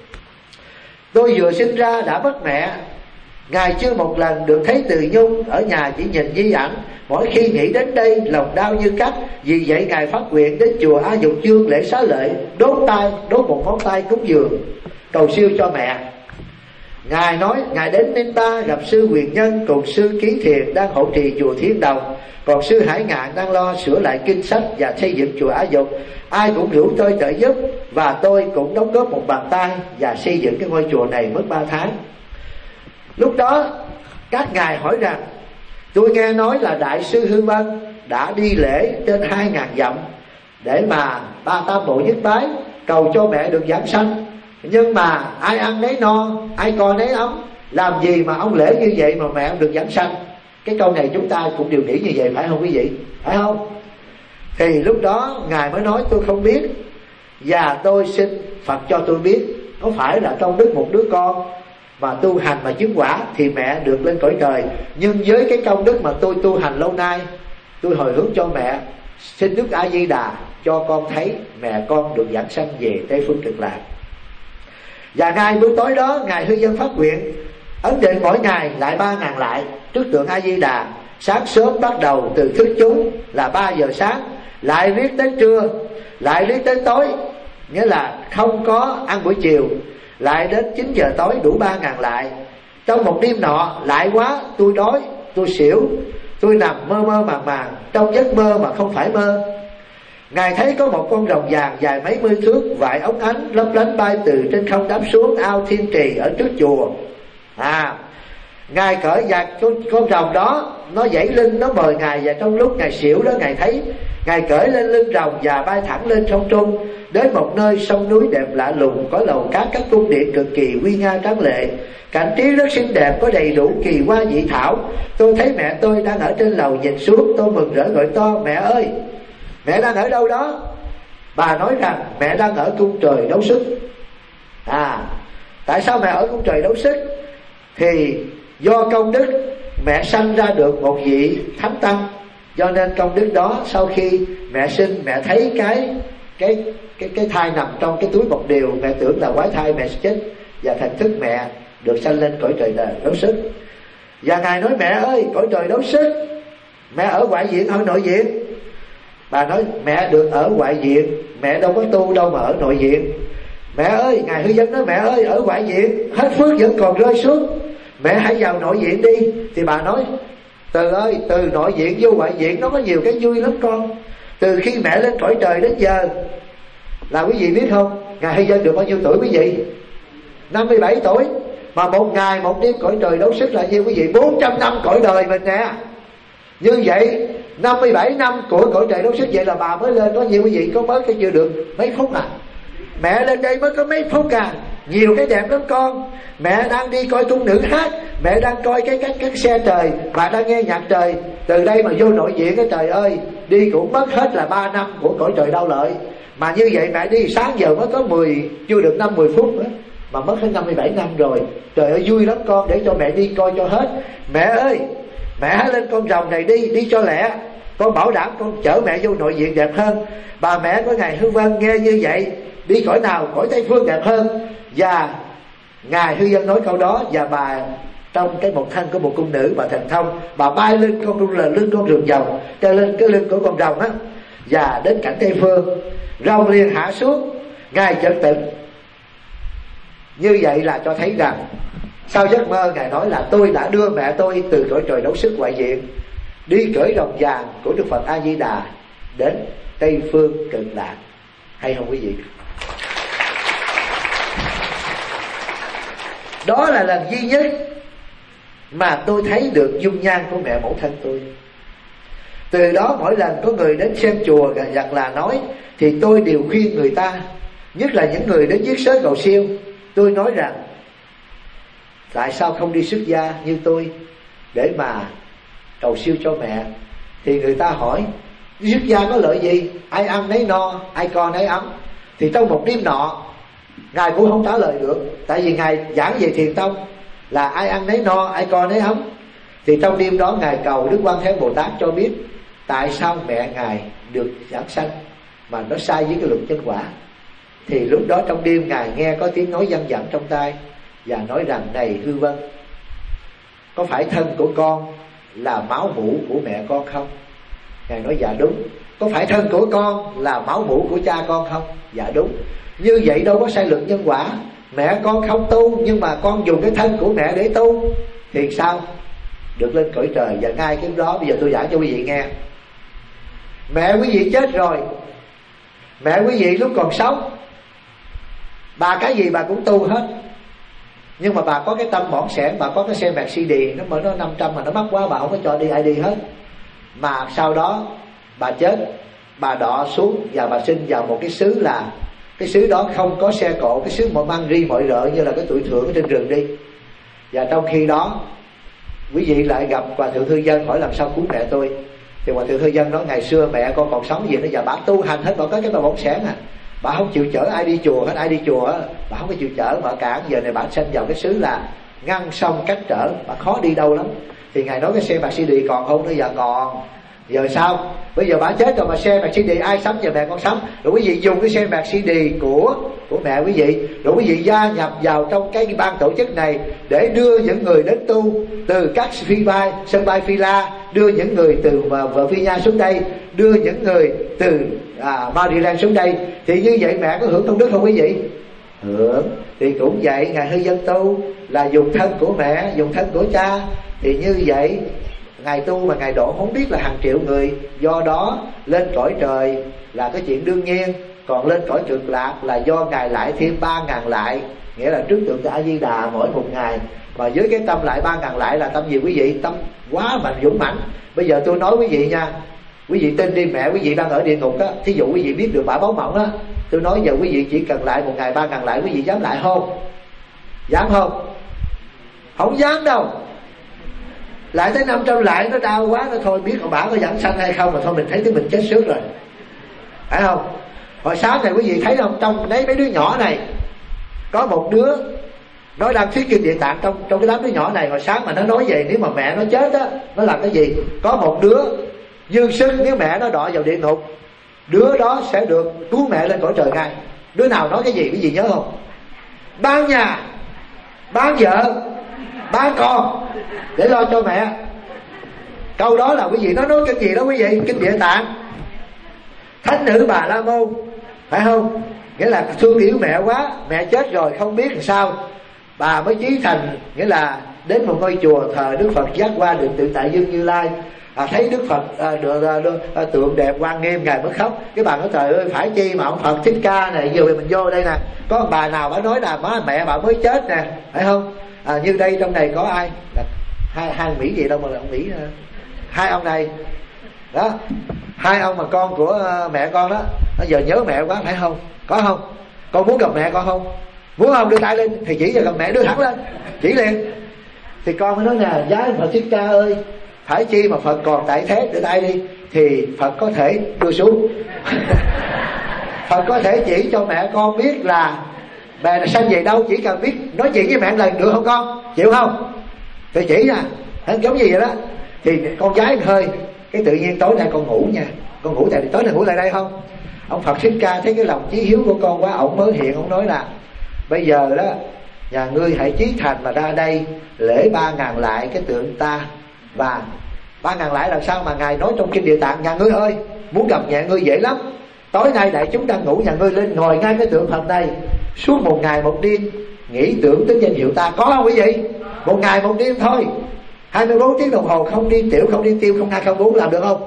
Tôi vừa sinh ra đã mất mẹ, ngài chưa một lần được thấy Từ Nhung, ở nhà chỉ nhìn di ảnh. Mỗi khi nghĩ đến đây lòng đau như cắt. Vì vậy ngài phát nguyện đến chùa A Dục Dương lễ xá lợi, đốt tay đốt một ngón tay cúng dường cầu siêu cho mẹ. Ngài nói ngài đến Ninh Ta gặp sư Quyền Nhân cùng sư Ký Thiền đang hộ trì chùa Thiên Đồng, còn sư Hải Ngạn đang lo sửa lại kinh sách và xây dựng chùa A Dục. Ai cũng rủ tôi trợ giúp, và tôi cũng đóng góp một bàn tay và xây dựng cái ngôi chùa này mất ba tháng. Lúc đó các ngài hỏi rằng tôi nghe nói là Đại sư Hư Vân đã đi lễ trên hai ngàn dặm để mà ba tam bộ nhất bái cầu cho mẹ được giảng sanh, nhưng mà ai ăn nấy no, ai coi nấy ấm, làm gì mà ông lễ như vậy mà mẹ không được giảng sanh? Cái câu này chúng ta cũng đều nghĩ như vậy, phải không quý vị? Phải không? Thì lúc đó Ngài mới nói tôi không biết, và tôi xin Phật cho tôi biết, có phải là trong đức một đứa con mà tu hành mà chứng quả thì mẹ được lên cõi trời, nhưng với cái công đức mà tôi tu hành lâu nay, tôi hồi hướng cho mẹ, xin Đức A Di Đà cho con thấy mẹ con được giảng sanh về Tây Phương Cực Lạc. Và ngay buổi tối đó, Ngài Hư Dân phát nguyện ấn định mỗi ngày lại ba ngàn lại trước tượng A Di Đà. Sáng sớm bắt đầu từ thức chúng là ba giờ sáng, lại viết tới trưa, lại viết tới tối, nghĩa là không có ăn buổi chiều, lại đến chín giờ tối đủ ba ngàn lại. Trong một đêm nọ lại quá, tôi đói, tôi xỉu, tôi nằm mơ mơ màng màng trong giấc mơ mà không phải mơ. Ngài thấy có một con rồng vàng dài mấy mươi thước, vải ống ánh lấp lánh bay từ trên không đáp xuống ao Thiên Trì ở trước chùa. À, Ngài cởi giặt con, con rồng đó, nó dãy lưng, nó mời Ngài. Và trong lúc Ngài xỉu đó, Ngài thấy Ngài cởi lên lưng rồng và bay thẳng lên sông Trung, đến một nơi sông núi đẹp lạ lùng, có lầu cát các cung điện cực kỳ uy nga tráng lệ, cảnh trí rất xinh đẹp, có đầy đủ kỳ hoa dị thảo. Tôi thấy mẹ tôi đang ở trên lầu nhìn xuống, tôi mừng rỡ gọi to: mẹ ơi, mẹ đang ở đâu đó? Bà nói rằng mẹ đang ở cung trời đấu sức. À, tại sao mẹ ở cung trời đấu sức? Thì do công đức mẹ sanh ra được một vị thánh tăng, do nên công đức đó sau khi mẹ sinh, mẹ thấy cái cái cái cái thai nằm trong cái túi bọc điều, mẹ tưởng là quái thai, mẹ chết, và thần thức mẹ được sanh lên cõi trời đấu sức. Và Ngài nói: mẹ ơi, cõi trời đấu sức, mẹ ở ngoại viện ở nội viện? Bà nói: mẹ được ở ngoại viện, mẹ đâu có tu đâu mà ở nội viện. Mẹ ơi, Ngài Hư Dân nói: mẹ ơi, ở ngoại viện hết phước vẫn còn rơi xuống, mẹ hãy vào nội viện đi. Thì bà nói: Từ ơi, từ nội viện vô ngoại viện nó có nhiều cái vui lắm con. Từ khi mẹ lên cõi trời đến giờ là quý vị biết không, Ngài Hư Dân được bao nhiêu tuổi quý vị? năm mươi bảy tuổi. Mà một ngày một đêm cõi trời đấu sức là nhiêu quý vị? bốn trăm năm cõi đời mình nè. Như vậy năm mươi bảy năm của cõi trời đấu sức, vậy là bà mới lên có nhiêu quý vị? Có mới cái chưa được mấy phút à. Mẹ lên đây mới có mấy phút à. Nhiều cái đẹp lắm con. Mẹ đang đi coi cung nữ hát, mẹ đang coi cái các các xe trời, bà đang nghe nhạc trời. Từ đây mà vô nội viện cái trời ơi, đi cũng mất hết là ba năm của cõi trời đau lợi. Mà như vậy mẹ đi sáng giờ mới có mười, chưa được năm mười phút nữa, mà mất hết năm mươi bảy năm rồi. Trời ơi vui lắm con, để cho mẹ đi coi cho hết. Mẹ ơi, mẹ hãy lên con rồng này đi, đi cho lẹ, con bảo đảm con chở mẹ vô nội viện đẹp hơn. Bà mẹ của Ngài Hư Vân nghe như vậy, đi cõi nào? Cõi Tây Phương đẹp hơn. Và Ngài Hư Dân nói câu đó, và bà trong cái một thân của một cung nữ, bà thần thông, bà bay lên con cung là lưng con rồng rồng, cho lên cái lưng của con rồng á, và đến cảnh Tây Phương, rồng liền hạ xuống, Ngài chợt tỉnh. Như vậy là cho thấy rằng sau giấc mơ Ngài nói là tôi đã đưa mẹ tôi từ cõi trời đấu sức ngoại viện đi cưỡi rồng vàng của Đức Phật A Di Đà đến Tây Phương Cực Lạc. Hay không quý vị? Đó là lần duy nhất mà tôi thấy được dung nhan của mẹ mẫu thân tôi. Từ đó mỗi lần có người đến xem chùa hoặc là nói, thì tôi đều khuyên người ta, nhất là những người đến viết sớ cầu siêu, tôi nói rằng tại sao không đi xuất gia như tôi để mà cầu siêu cho mẹ. Thì người ta hỏi xuất gia có lợi gì? Ai ăn nấy no, ai co nấy ấm. Thì trong một đêm nọ Ngài cũng không trả lời được, tại vì Ngài giảng về thiền tông là ai ăn nấy no, ai co nấy ấm. Thì trong đêm đó Ngài cầu Đức Quan Thế Bồ Tát cho biết tại sao mẹ Ngài được giảng sanh mà nó sai với cái luật nhân quả. Thì lúc đó trong đêm Ngài nghe có tiếng nói văng vẳng trong tai, và nói rằng: này Hư Vân, có phải thân của con là máu mủ của mẹ con không? Ngài nói: dạ đúng. Có phải thân của con là máu mủ của cha con không? Dạ đúng. Như vậy đâu có sai luật nhân quả. Mẹ con không tu, nhưng mà con dùng cái thân của mẹ để tu, thì sao? Được lên cõi trời. Và ngay cái đó bây giờ tôi giảng cho quý vị nghe. Mẹ quý vị chết rồi, mẹ quý vị lúc còn sống, bà cái gì bà cũng tu hết. Nhưng mà bà có cái tâm bỏng sẻn, bà có cái xe Mercedes, nó mà nó năm trăm mà nó mắc quá, bà không có cho đi ai đi hết. Mà sau đó bà chết, bà đọa xuống và bà sinh vào một cái xứ, là cái xứ đó không có xe cộ, cái xứ mọi măng ri mọi rợ, như là cái tuổi thượng ở trên rừng đi. Và trong khi đó quý vị lại gặp Hòa Thượng Thư Dân hỏi làm sao cứu mẹ tôi. Thì Hòa Thượng Thư Dân nói ngày xưa mẹ con còn sống gì nữa, giờ bà tu hành hết, bà có cái bà bóng sáng à, bà không chịu chở ai đi chùa hết, ai đi chùa bà không có chịu chở, bà cản. Giờ này bà sinh vào cái xứ là ngăn sông cách trở, bà khó đi đâu lắm. Thì ngài nói cái xe Mercedes còn không nữa, giờ còn. Giờ sao? Bây giờ bà chết rồi mà xe Mercedes ai sắm, giờ mẹ con sắm. Rồi quý vị dùng cái xe Mercedes của của mẹ quý vị, rồi quý vị gia nhập vào trong cái ban tổ chức này để đưa những người đến tu từ các phi bay, sân bay Phi La, đưa những người từ vợ Phi Nha xuống đây, đưa những người từ à, Maryland xuống đây. Thì như vậy mẹ có hưởng công đức không quý vị? Hưởng. Thì cũng vậy, ngài Hư Dân tu là dùng thân của mẹ, dùng thân của cha. Thì như vậy ngài tu mà ngài độ không biết là hàng triệu người. Do đó lên cõi trời là cái chuyện đương nhiên. Còn lên cõi cực lạc là do ngài lại thêm ba ngàn lại, nghĩa là trước tượng A Di Đà mỗi một ngày. Mà với cái tâm lại ba ngàn lại là tâm gì quý vị? Tâm quá mạnh, dũng mãnh. Bây giờ tôi nói quý vị nha, quý vị tin đi, mẹ quý vị đang ở địa ngục á, thí dụ quý vị biết được bả báo mộng á, tôi nói giờ quý vị chỉ cần lại một ngày ba ngàn lại, quý vị dám lại không? Dám không? Không dám đâu. Lại tới năm trăm lại nó đau quá, nó thôi biết ông bả có giảng sanh hay không mà thôi mình thấy tới mình chết trước rồi, phải không? Hồi sáng này quý vị thấy không, trong đấy mấy đứa nhỏ này có một đứa nó đang thuyết kinh Địa Tạng trong trong cái đám đứa nhỏ này. Hồi sáng mà nó nói về nếu mà mẹ nó chết á, nó làm cái gì? Có một đứa dư sức, nếu mẹ nó đọa vào địa ngục, đứa đó sẽ được cứu mẹ lên cõi trời ngay. Đứa nào nói cái gì quý vị nhớ không? Bán nhà, bán vợ, bán con để lo cho mẹ. Câu đó là quý vị nó nói cái gì đó quý vị? Kinh Địa Tạng. Thánh nữ Bà La Môn, phải không? Nghĩa là thương yêu mẹ quá, mẹ chết rồi không biết làm sao, bà mới chí thành, nghĩa là đến một ngôi chùa thờ Đức Phật giác qua được tự tại Dương Như Lai. À, thấy Đức Phật à, được, à, được à, tượng đẹp quan nghiêm, ngài mới khóc. Cái bà nói trời ơi phải chi mà ông Phật Thích Ca này vừa mình vô đây nè, có ông bà nào bà nói là má mẹ bà mới chết nè, phải không? À, như đây trong này có ai là hai hai Mỹ gì đâu mà là ông Mỹ, hai ông này đó, hai ông mà con của mẹ con đó, nó giờ nhớ mẹ quá phải không? Có không? Con muốn gặp mẹ con không? Muốn không? Đưa tay lên. Thì chỉ cho gặp mẹ, đưa thẳng lên, chỉ liền. Thì con mới nói nè, giá Phật Thích Ca ơi, phải chi mà Phật còn tại thế, đưa tay đi. Thì Phật có thể đưa xuống. Phật có thể chỉ cho mẹ con biết là mẹ là sanh về đâu, chỉ cần biết nói chuyện với mẹ lần được không con? Chịu không? Thì chỉ nha, giống như vậy đó. Thì con gái hơi, cái tự nhiên tối nay con ngủ nha, con ngủ tại tối nay ngủ lại đây không? Ông Phật Thích Ca thấy cái lòng chí hiếu của con quá, ổng mới hiện, ổng nói là bây giờ đó nhà ngươi hãy chí thành mà ra đây lễ ba ngàn lại cái tượng ta. Và ba ngàn lại làm sao mà ngài nói trong kinh Địa Tạng, nhà ngươi ơi muốn gặp nhà ngươi dễ lắm, tối nay đại chúng đang ngủ, nhà ngươi lên ngồi ngay cái tượng Phật này suốt một ngày một đêm nghĩ tưởng tới danh hiệu ta. Có không quý vị? Một ngày một đêm thôi, hai mươi bốn tiếng đồng hồ không đi tiểu, không đi tiêu, không hai không bốn, làm được không?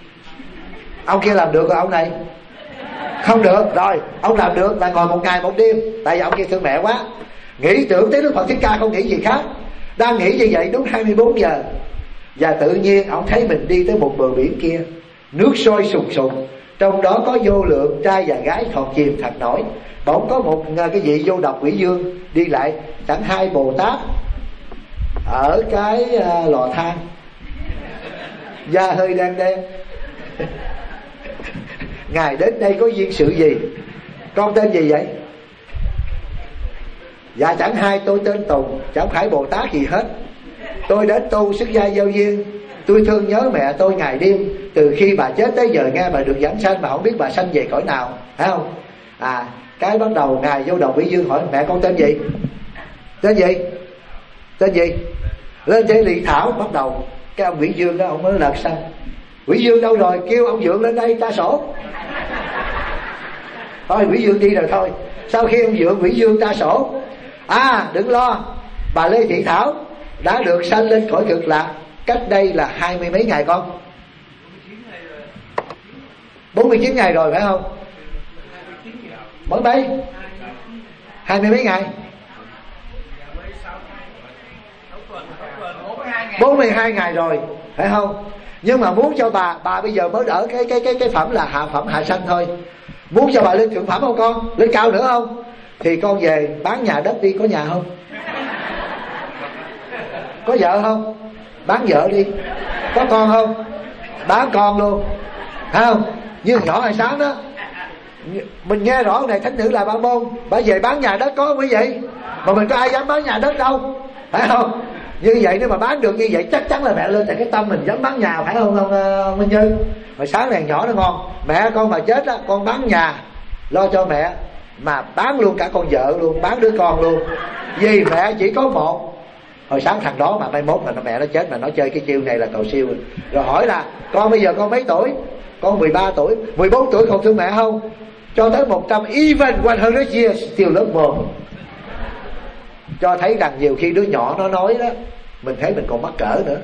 Ông kia làm được rồi, ông này không được. Rồi ông làm được là ngồi một ngày một đêm, tại vì ông kia thương mẹ quá, nghĩ tưởng tới Đức Phật Thích Ca, không nghĩ gì khác. Đang nghĩ như vậy đúng hai mươi bốn giờ, và tự nhiên ông thấy mình đi tới một bờ biển kia, nước sôi sùng sùng, trong đó có vô lượng trai và gái thòn chìm thật nổi. Bỗng có một cái vị vô độc quỷ dương đi lại, chẳng hai Bồ Tát ở cái uh, lò than, da hơi đen đen. Ngài đến đây có duyên sự gì? Con tên gì vậy? Dạ chẳng hai tôi tên Tùng, chẳng phải Bồ Tát gì hết. Tôi đến tu xuất gia giao duyên, tôi thương nhớ mẹ tôi ngày đêm. Từ khi bà chết tới giờ nghe bà được giảng sanh mà không biết bà sanh về cõi nào, phải không? À, cái bắt đầu ngài vô đầu quỷ dương hỏi mẹ con tên gì? Tên gì? Tên gì? Lên trên lì thảo bắt đầu. Cái ông quỷ dương đó ông mới lật sang, quỷ dương đâu rồi? Kêu ông Dượng lên đây ta sổ. Thôi quỷ dương đi rồi thôi. Sau khi ông Dượng quỷ dương ta sổ, à đừng lo, bà Lê Thị Thảo đã được sanh lên cõi cực lạc cách đây là hai mươi mấy ngày con, bốn mươi chín ngày rồi phải không? Mới mấy? Hai mươi mấy ngày? Bốn mươi hai ngày rồi phải không? Nhưng mà muốn cho bà, bà bây giờ mới đỡ cái cái cái cái phẩm là hạ phẩm hạ sanh thôi. Muốn cho bà lên thượng phẩm không con? Lên cao nữa không? Thì con về bán nhà đất đi, có nhà không? Có vợ không? bán vợ đi. Có con không? Bán con luôn, thấy không? Như nhỏ hồi sáng đó, mình nghe rõ này thánh nữ là Ba Môn, bà về bán nhà đất có không quý vị? Mà mình có ai dám bán nhà đất đâu, phải không? Như vậy nếu mà bán được như vậy chắc chắn là mẹ lên tại cái tâm mình dám bán nhà, phải không ông, ông Minh Như? Hồi sáng này nhỏ nó ngon, mẹ con mà chết á, con bán nhà lo cho mẹ, mà bán luôn cả con vợ luôn, bán đứa con luôn, vì mẹ chỉ có một. Hồi sáng thằng đó mà mai mốt mà mẹ nó chết mà nó chơi cái chiêu này là cầu siêu. Rồi hỏi là con bây giờ con mấy tuổi? Con mười ba tuổi. Mười bốn tuổi còn thương mẹ không? Cho tới một trăm, even one hundred years still love mom. Cho thấy rằng nhiều khi đứa nhỏ nó nói đó, mình thấy mình còn mắc cỡ nữa.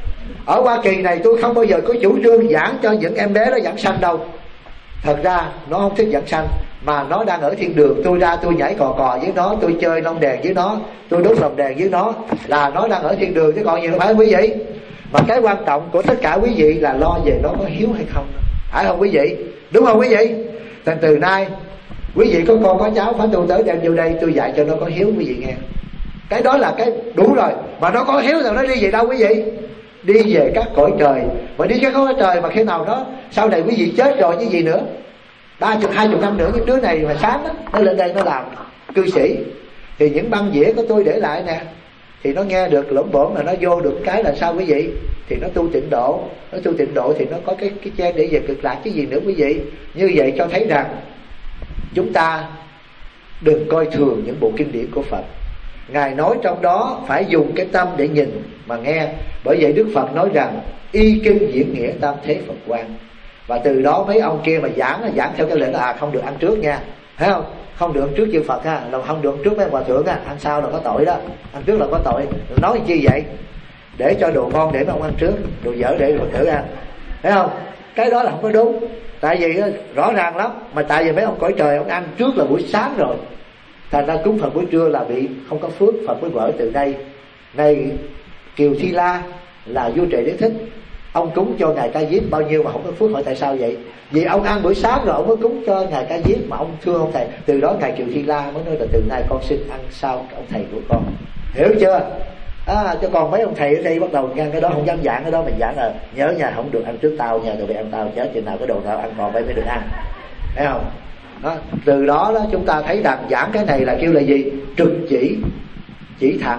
Ở Hoa Kỳ này tôi không bao giờ có chủ trương giảng cho những em bé đó giảng sanh đâu. Thật ra nó không thích giảng sanh, mà nó đang ở thiên đường. Tôi ra tôi nhảy cò cò với nó, tôi chơi lông đèn với nó, tôi đốt lồng đèn với nó, là nó đang ở thiên đường chứ còn gì đâu, phải không quý vị? Mà cái quan trọng của tất cả quý vị là lo về nó có hiếu hay không, phải không quý vị? Đúng không quý vị? Thành từ nay quý vị có con có cháu phải tu tới đem vô đây tôi dạy cho nó có hiếu, quý vị nghe. Cái đó là cái đủ rồi. Mà nó có hiếu rồi nó đi về đâu quý vị? Đi về các cõi trời. Mà đi các cõi trời mà khi nào đó sau này quý vị chết rồi như gì nữa, ba chục hai chục năm nữa, những đứa này mà sáng đó, nó lên đây nó làm cư sĩ, thì những băng dĩa của tôi để lại nè, thì nó nghe được lỗm bổn là nó vô được cái là sao quý vị? Thì nó tu tịnh độ. Nó tu tịnh độ thì nó có cái cái chen để về cực lạc chứ gì nữa quý vị. Như vậy cho thấy rằng chúng ta đừng coi thường những bộ kinh điển của Phật. Ngài nói trong đó phải dùng cái tâm để nhìn mà nghe. Bởi vậy Đức Phật nói rằng y kinh diễn nghĩa tam thế Phật quan. Và từ đó mấy ông kia mà giảng là giảng theo cái lệnh là à, không được ăn trước nha, thấy không? Không được ăn trước chư Phật ha, là không được ăn trước mấy hòa thượng ha, ăn sau là có tội đó, ăn trước là có tội. Đừng nói chi vậy? Để cho đồ ngon để mà ông ăn trước, đồ dở để hòa thượng ăn, thấy không? Cái đó là không có đúng. Tại vì rõ ràng lắm, mà tại vì mấy ông cõi trời ông ăn trước là buổi sáng rồi, thành ra cúng Phật buổi trưa là bị không có phước. Phật mới vỡ từ đây. Này Kiều Thi La là vua Trệ Đế Thích, ông cúng cho ngài Ca Diếp bao nhiêu mà không có phước, hỏi tại sao vậy? Vì ông ăn buổi sáng rồi ông mới cúng cho ngài Ca Diếp mà ông thương ông thầy. Từ đó ngài Kiều Thi La mới nói là từ nay con xin ăn sau ông thầy của con, hiểu chưa? À, cho còn mấy ông thầy ở đây bắt đầu ngăn cái đó, không dám giảng cái đó. Mình giảng là nhớ nhà không được ăn trước tao nha, rồi bị ăn tao chết, chừng nào cái đồ tao ăn còn bây mới được ăn, thấy không? Đó. Từ đó đó chúng ta thấy rằng giảng cái này là kêu là gì? Trực chỉ, chỉ thẳng.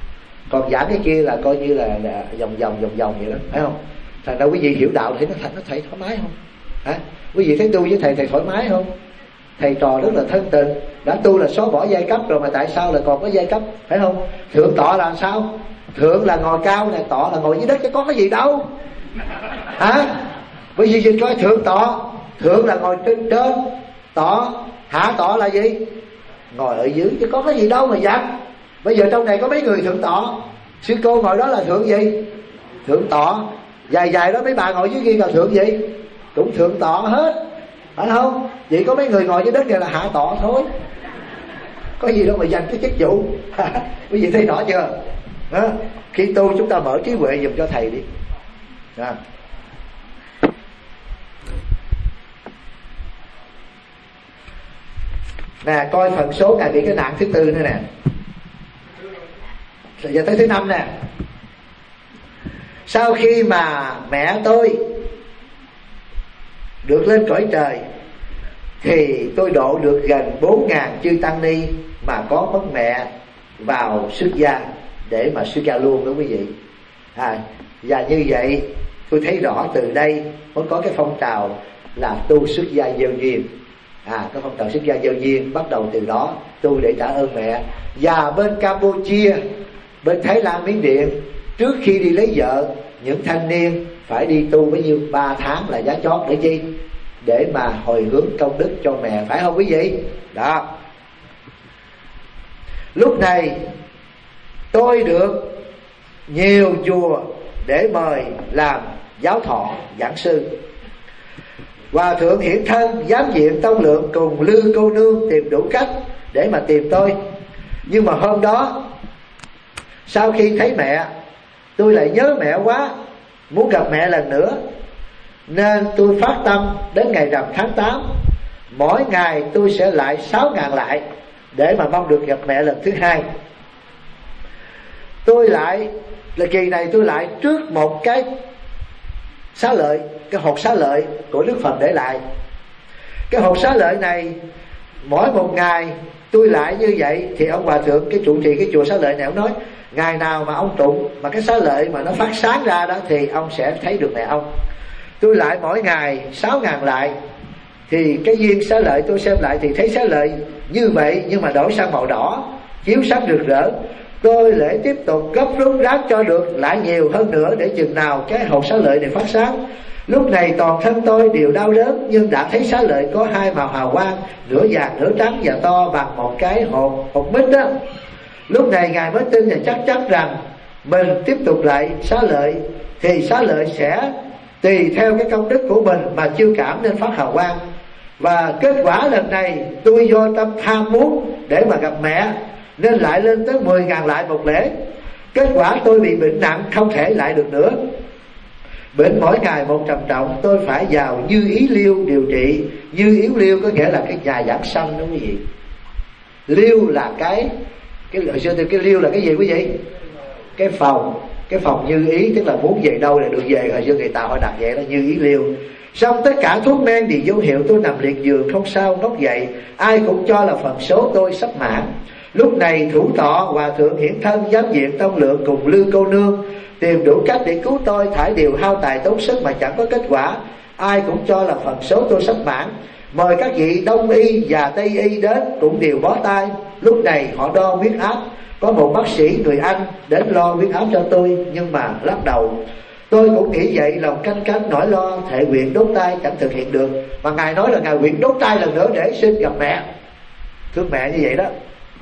Còn giảng cái kia là coi như là, là vòng vòng vòng vòng vậy đó, phải không? Thành ra quý vị hiểu đạo thấy nó thành nó thầy thoải mái không? Hả? Quý vị thấy tu với thầy thầy thoải mái không? Thầy trò rất là thân tình, đã tu là xóa bỏ giai cấp rồi mà tại sao lại còn có giai cấp, phải không? Thượng tọa là sao? Thượng là ngồi cao này, tọa là ngồi dưới đất chứ có cái gì đâu, hả? Quý vị nhìn coi thượng tọa, thượng là ngồi trên trên, tọa hạ tọa là gì? Ngồi ở dưới chứ có cái gì đâu mà dặn. Bây giờ trong này có mấy người thượng tọa, sư cô ngồi đó là thượng gì? Thượng tọa. Dài dài đó mấy bà ngồi dưới kia là thượng gì? Cũng thượng tọa hết, phải không? Vậy có mấy người ngồi dưới đất này là hạ tọa thôi, có gì đâu mà dành cái chức vụ. Quý vị thấy rõ chưa? Đó. Khi tu chúng ta mở trí huệ dùm cho thầy đi. Đó. Nè coi phần số ngài bị cái nạn thứ tư nữa nè, giờ tới thứ năm nè. Sau khi mà mẹ tôi được lên cõi trời thì tôi độ được gần bốn ngàn chư tăng ni mà có mất mẹ vào xuất gia để mà xuất gia luôn đó quý vị. À, và như vậy tôi thấy rõ từ đây mới có cái phong trào là tu xuất gia gieo duyên. À, cái phong trào xuất gia gieo duyên bắt đầu từ đó, tu để trả ơn mẹ. Và bên Campuchia, bên Thái Lan, Miến Điện, trước khi đi lấy vợ, những thanh niên phải đi tu bấy nhiêu ba tháng là giá chót để chi? Để mà hồi hướng công đức cho mẹ, phải không quý vị? Đó. Lúc này tôi được nhiều chùa để mời làm giáo thọ giảng sư. Hòa thượng Hiển Thân, giám viện Tông Lượng cùng Lư cô nương tìm đủ cách để mà tìm tôi. Nhưng mà hôm đó sau khi thấy mẹ, tôi lại nhớ mẹ quá, muốn gặp mẹ lần nữa, nên tôi phát tâm đến ngày rằm tháng tám, mỗi ngày tôi sẽ lại sáu ngàn lại để mà mong được gặp mẹ lần thứ hai. tôi lại là kỳ này tôi lại trước một cái xá lợi, cái hột xá lợi của Đức Phật để lại. Cái hột xá lợi này mỗi một ngày tôi lại như vậy, thì ông hòa thượng cái trụ trì cái chùa xá lợi này ông nói ngày nào mà ông tụng mà cái xá lợi mà nó phát sáng ra đó thì ông sẽ thấy được mẹ ông. Tôi lại mỗi ngày sáu ngàn lại, thì cái viên xá lợi tôi xem lại thì thấy xá lợi như vậy nhưng mà đổi sang màu đỏ, chiếu sáng rực rỡ. Tôi lại tiếp tục gấp rút ráp cho được lại nhiều hơn nữa, để chừng nào cái hột xá lợi này phát sáng. Lúc này toàn thân tôi đều đau đớn, nhưng đã thấy xá lợi có hai màu hào quang, nửa vàng nửa trắng và to bằng một cái hột hột mít đó. Lúc này ngài mới tin và chắc chắn rằng mình tiếp tục lại xá lợi thì xá lợi sẽ tùy theo cái công đức của mình mà chiêu cảm nên phát hào quang. Và kết quả lần này tôi do tâm tham muốn để mà gặp mẹ nên lại lên tới mười ngàn lại một lễ. Kết quả tôi bị bệnh nặng không thể lại được nữa. Bệnh mỗi ngày một trầm trọng, tôi phải vào Như Ý Liêu điều trị. Như Ý Liêu có nghĩa là cái nhà giảng sanh đó quý vị. Liêu là cái cái hồi xưa thì cái liêu là cái gì quý vị? Cái phòng, cái phòng Như Ý, tức là muốn về đâu là được về. Hồi xưa người ta họ đặt vậy đó, Như Ý Liêu. Xong tất cả thuốc men thì vô hiệu, tôi nằm liệt giường không sao ngóc dậy. Ai cũng cho là phần số tôi sắp mãn. Lúc này Thủ Tọa Hòa Thượng hiển thân, giám diện Tông Lượng cùng Lư Cô Nương tìm đủ cách để cứu tôi, thải đều hao tài tốn sức mà chẳng có kết quả. Ai cũng cho là phần số tôi sắp mãn. Mời các vị Đông Y và Tây Y đến cũng đều bó tay. Lúc này họ đo huyết áp. Có một bác sĩ người Anh đến lo huyết áp cho tôi, nhưng mà lắc đầu. Tôi cũng nghĩ vậy, lòng canh cánh nỗi lo, thệ nguyện đốt tay chẳng thực hiện được. Mà ngài nói là ngài nguyện đốt tay lần nữa để xin gặp mẹ. Thương mẹ như vậy đó.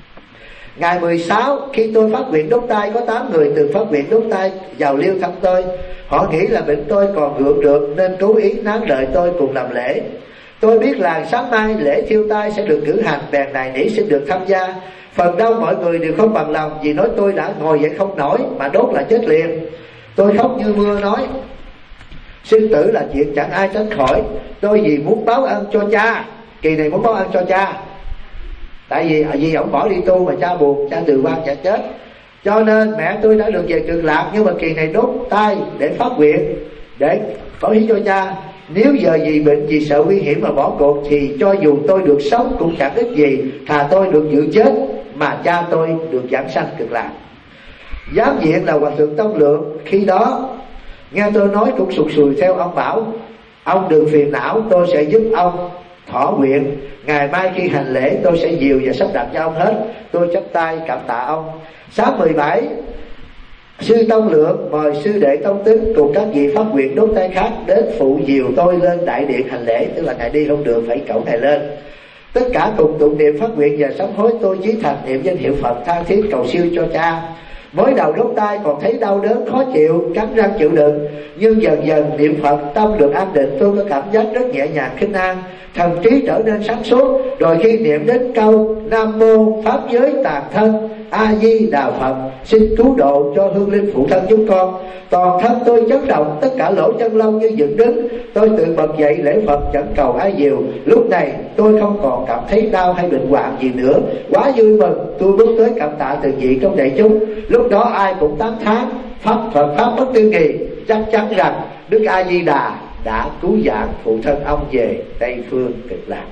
Ngày mười sáu khi tôi phát nguyện đốt tay, có tám người từng phát nguyện đốt tay vào liêu thăm tôi. Họ nghĩ là bệnh tôi còn gượng được nên cố ý nán đợi tôi cùng làm lễ. Tôi biết là sáng mai lễ thiêu tay sẽ được cử hành, bèn này nỉ xin được tham gia. Phần đông mọi người đều không bằng lòng, vì nói tôi đã ngồi dậy không nổi mà đốt là chết liền. Tôi khóc như mưa nói sinh tử là chuyện chẳng ai tránh khỏi. Tôi vì muốn báo ân cho cha, kỳ này muốn báo ân cho cha. Tại vì vì ông bỏ đi tu mà cha buồn, cha từ quan cha chết, cho nên mẹ tôi đã được về Cực Lạc. Nhưng mà kỳ này đốt tay để phát nguyện, để bảo hiến cho cha. Nếu giờ vì bệnh vì sợ nguy hiểm mà bỏ cuộc thì cho dù tôi được sống cũng chẳng ích gì. Thà tôi được dự chết mà cha tôi được giảng sanh Cực Lạc. Giám diện là Hòa Thượng Tông Lượng khi đó nghe tôi nói cũng sụt sùi theo. Ông bảo ông đừng phiền não, tôi sẽ giúp ông thọ nguyện. Ngày mai khi hành lễ tôi sẽ dìu và sắp đặt cho ông hết. Tôi chắp tay cảm tạ ông. Sáng mười bảy sư Tông Lượng mời sư đệ Tông Tính cùng các vị phát nguyện đốt tay khác đến phụ dìu tôi lên đại điện hành lễ. Tức là ngài đi không được, phải cẩu ngài lên. Tất cả cùng tụng niệm phát nguyện và sám hối. Tôi chí thành niệm danh hiệu Phật tha thiết cầu siêu cho cha. Mới đầu đốt tay còn thấy đau đớn khó chịu, cắn răng chịu đựng. Nhưng dần dần niệm Phật tâm được an định, tôi có cảm giác rất nhẹ nhàng khinh an, thần trí trở nên sáng suốt. Rồi khi niệm đến câu Nam Mô Pháp Giới Tàn Thân A Di Đà Phật, xin cứu độ cho hương linh phụ thân chúng con, toàn thân tôi chấn động, tất cả lỗ chân lông như dựng đứng. Tôi tự bật dậy lễ Phật chẳng cầu ai diều. Lúc này tôi không còn cảm thấy đau hay bệnh hoạn gì nữa, quá vui mừng. Tôi bước tới cảm tạ từng vị trong đại chúng. Lúc đó ai cũng tán thán pháp Phật pháp bất tư nghì, chắc chắn rằng Đức A Di Đà đã cứu vãn phụ thân ông về Tây phương Cực Lạc.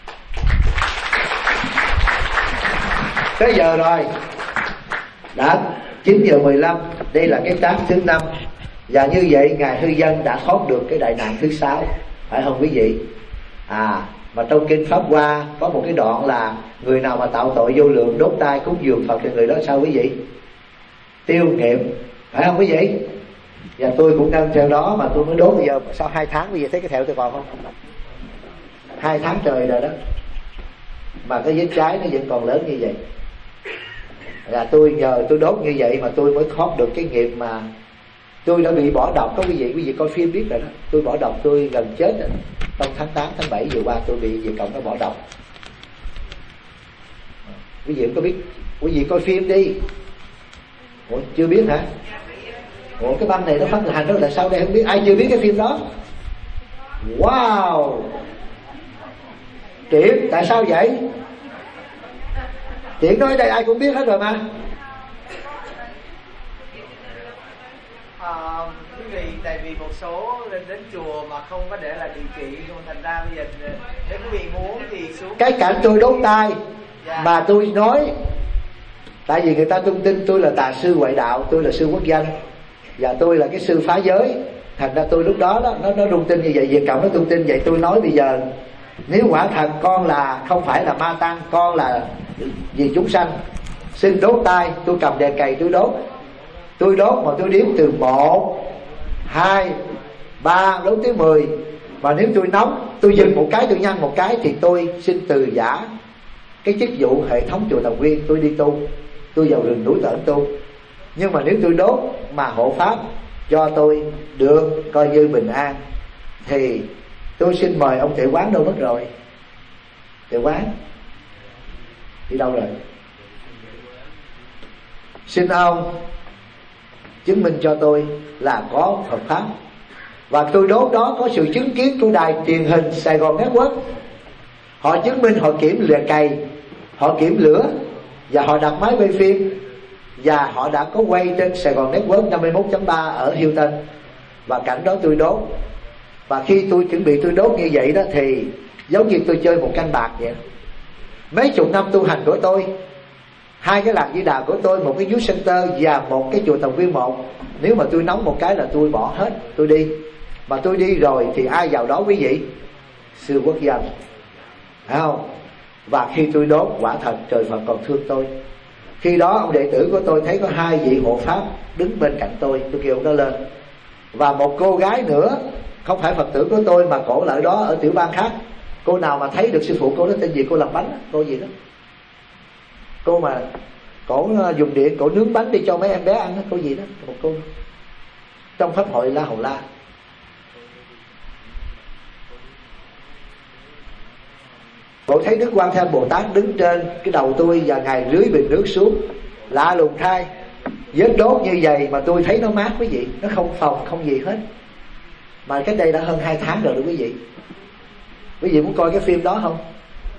Tới giờ rồi, đã chín giờ mười lăm. Đây là cái tháng thứ năm. Và như vậy ngài Hư Dân đã thoát được cái đại nạn thứ sáu, phải không quý vị? À, mà trong kinh Pháp Hoa có một cái đoạn là người nào mà tạo tội vô lượng đốt tay cúng dường Phật thì người đó sao quý vị? Tiêu nghiệp, phải không quý vị? Và tôi cũng đang theo đó mà tôi mới đốt. Bây giờ sau hai tháng bây giờ thấy cái thẹo tôi còn không? Hai tháng trời rồi đó, mà cái vết trái nó vẫn còn lớn như vậy. Là tôi nhờ tôi đốt như vậy mà tôi mới thoát được cái nghiệp mà tôi đã bị bỏ độc. Có quý vị, quý vị coi phim biết rồi đó. Tôi bỏ độc, tôi gần chết rồi. Trong tháng tám, tháng bảy vừa qua tôi bị về cộng nó bỏ độc. Quý vị không có biết, quý vị coi phim đi. Ủa, chưa biết hả? Ủa, cái băng này nó phát hành đó là sao đây không biết? Ai chưa biết cái phim đó? Wow, Triển, tại sao vậy? Triển nói đây ai cũng biết hết rồi mà. tại vì một số lên đến chùa mà không có để là điều trị, không thành ra bây giờ nếu quý vị muốn thì xuống. Cái cảnh tôi đốt tay Dạ. mà tôi nói, tại vì người ta tung tin tôi là tà sư ngoại đạo, tôi là sư quốc danh và tôi là cái sư phá giới, thành ra tôi lúc đó, đó nó nó rung tin như vậy. Việt Cộng nó tung tin vậy. Tôi nói bây giờ nếu quả thật con là không phải là ma tăng, con là vì chúng sanh, xin đốt tay. Tôi cầm đèn cày tôi đốt. Tôi đốt mà tôi đếm từ một, hai, ba đốt tới mười. Mà nếu tôi nóng, tôi dừng một cái, tôi nhăn một cái thì tôi xin từ giả cái chức vụ hệ thống chùa Tòng Nguyên, tôi đi tu, tôi vào rừng núi tởn tu. Nhưng mà nếu tôi đốt mà hộ pháp cho tôi được coi như bình an thì tôi xin mời ông Tuệ Quán đâu mất rồi? Tuệ Quán đi đâu rồi? Xin ông chứng minh cho tôi là có Phật pháp. Và tôi đốt đó có sự chứng kiến của đài truyền hình Sài Gòn Network. Họ chứng minh, họ kiểm lửa cày, họ kiểm lửa và họ đặt máy quay phim, và họ đã có quay trên Sài Gòn Network năm mươi mốt chấm ba ở Hilton. Và cảnh đó tôi đốt. Và khi tôi chuẩn bị tôi đốt như vậy đó thì giống như tôi chơi một canh bạc vậy. Mấy chục năm tu hành của tôi, hai cái lạc di đà của tôi, một cái youth center và một cái chùa Tòng Nguyên một, nếu mà tôi nóng một cái là tôi bỏ hết, tôi đi. Mà tôi đi rồi thì ai vào đó quý vị? Sư quốc danh, phải không? Và khi tôi đốt, quả thật trời Phật còn thương tôi. Khi đó ông đệ tử của tôi thấy có hai vị hộ pháp đứng bên cạnh tôi, tôi kêu ông đó lên. Và một cô gái nữa, không phải Phật tử của tôi mà cổ lại đó ở tiểu bang khác. Cô nào mà thấy được sư phụ cô đó tên gì? Cô làm bánh, cô gì đó, cô mà cổ dùng điện, cổ nướng bánh đi cho mấy em bé ăn đó, cô gì đó, một cô trong pháp hội La Hầu La. Cổ thấy Đức Quan Thế Âm Bồ Tát đứng trên cái đầu tôi và ngài rưới bình nước xuống, lạ lùng thay. Vết đốt như vậy mà tôi thấy nó mát quý vị, nó không phồng không gì hết. Mà cách đây đã hơn hai tháng rồi đó quý vị. Quý vị muốn coi cái phim đó không?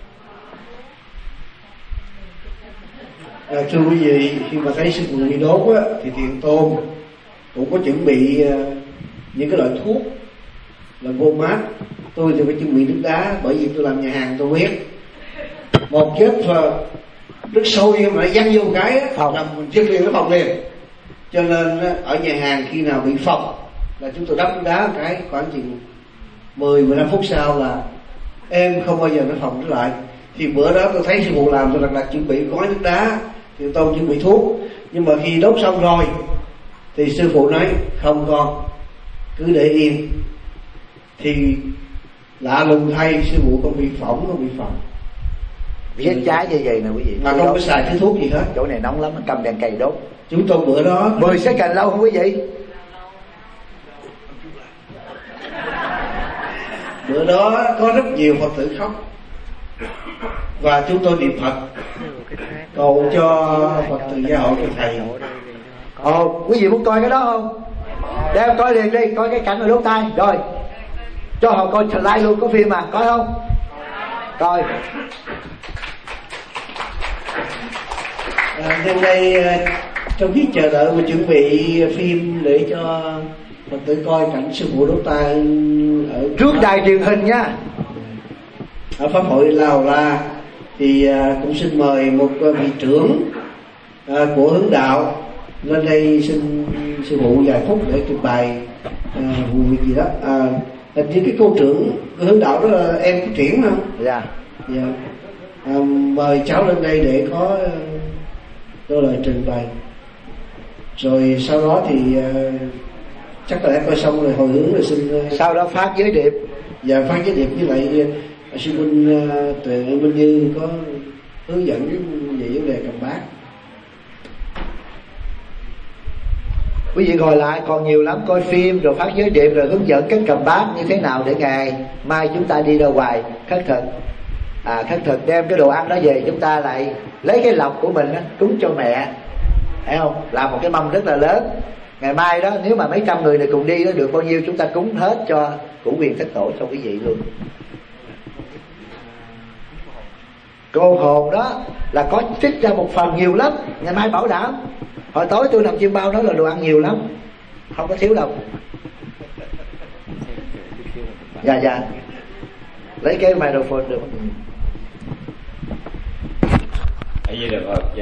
À, thưa quý vị, khi mà thấy sư phụ bị đốt á, thì Thiện Tôn cũng có chuẩn bị uh, những cái loại thuốc là vô mát. Tôi thì phải chuẩn bị nước đá, bởi vì tôi làm nhà hàng tôi biết một vết rất sâu nhưng mà nó văng vô một cái á, là mình chân liền nó phồng liền. Cho nên ở nhà hàng khi nào bị phồng là chúng tôi đắp nước đá một cái, khoảng chừng mười mười lăm phút sau là em không bao giờ nó phồng trở lại. Thì bữa đó tôi thấy sư phụ làm, tôi đặt đặt chuẩn bị gói nước đá, thì tôi chuẩn bị thuốc. Nhưng mà khi đốt xong rồi thì sư phụ nói không con, cứ để yên. Thì lạ lùng thay, sư phụ không bị phỏng, không bị phồng. Vết trái như vậy nè quý vị, mà không có xài thứ thuốc gì hết. Chỗ này nóng lắm, cầm đèn cày đốt. Chúng tôi bữa đó mười sẽ cần lâu không quý vị? Bữa đó có rất nhiều Phật tử khóc, và chúng tôi niệm Phật cầu cho Phật tử gia hộ cho thầy. Ồ, quý vị muốn coi cái đó không? Đem coi liền đi, coi cái cảnh mà đốt tay. Rồi cho họ coi slide luôn, có phim mà, coi không? Coi. À, hôm nay trong khi chờ đợi mà chuẩn bị phim để cho Phật tử coi cảnh sư phụ đốt tay ở trước đài truyền hình nha, ở pháp hội La Hầu La, thì uh, cũng xin mời một uh, vị trưởng uh, của hướng đạo lên đây xin sư phụ vài phút để trình bày uh, vụ việc gì đó. Uh, hình như cái cô trưởng của hướng đạo đó là em của Triển không? Dạ. Dạ. Uh, mời cháu lên đây để có uh, đôi lời trình bày. Rồi sau đó thì uh, chắc là đã coi xong rồi hồi hướng rồi xin uh, sau đó phát giới điệp. Và phát giới điệp với lại uh, sư huynh uh, Tuệ Minh Như có hướng dẫn về vấn đề cầm bát. Quý vị ngồi lại còn nhiều lắm, coi phim rồi phát giới điệp rồi hướng dẫn cách cầm bát như thế nào để ngày mai chúng ta đi ra ngoài khất thực. À, khất thực đem cái đồ ăn đó về, chúng ta lại lấy cái lộc của mình đó, cúng cho mẹ, thấy không? Làm một cái mâm rất là lớn. Ngày mai đó nếu mà mấy trăm người này cùng đi đó, được bao nhiêu chúng ta cúng hết cho củ quyền thất tổ cho quý vị luôn. Cô hồn đó là có trích ra một phần nhiều lắm, ngày mai bảo đảm. Hồi tối tôi làm chiêm bao nói là đồ ăn nhiều lắm, không có thiếu đâu. Dạ dạ, lấy cái microphone được. Ở đây được rồi.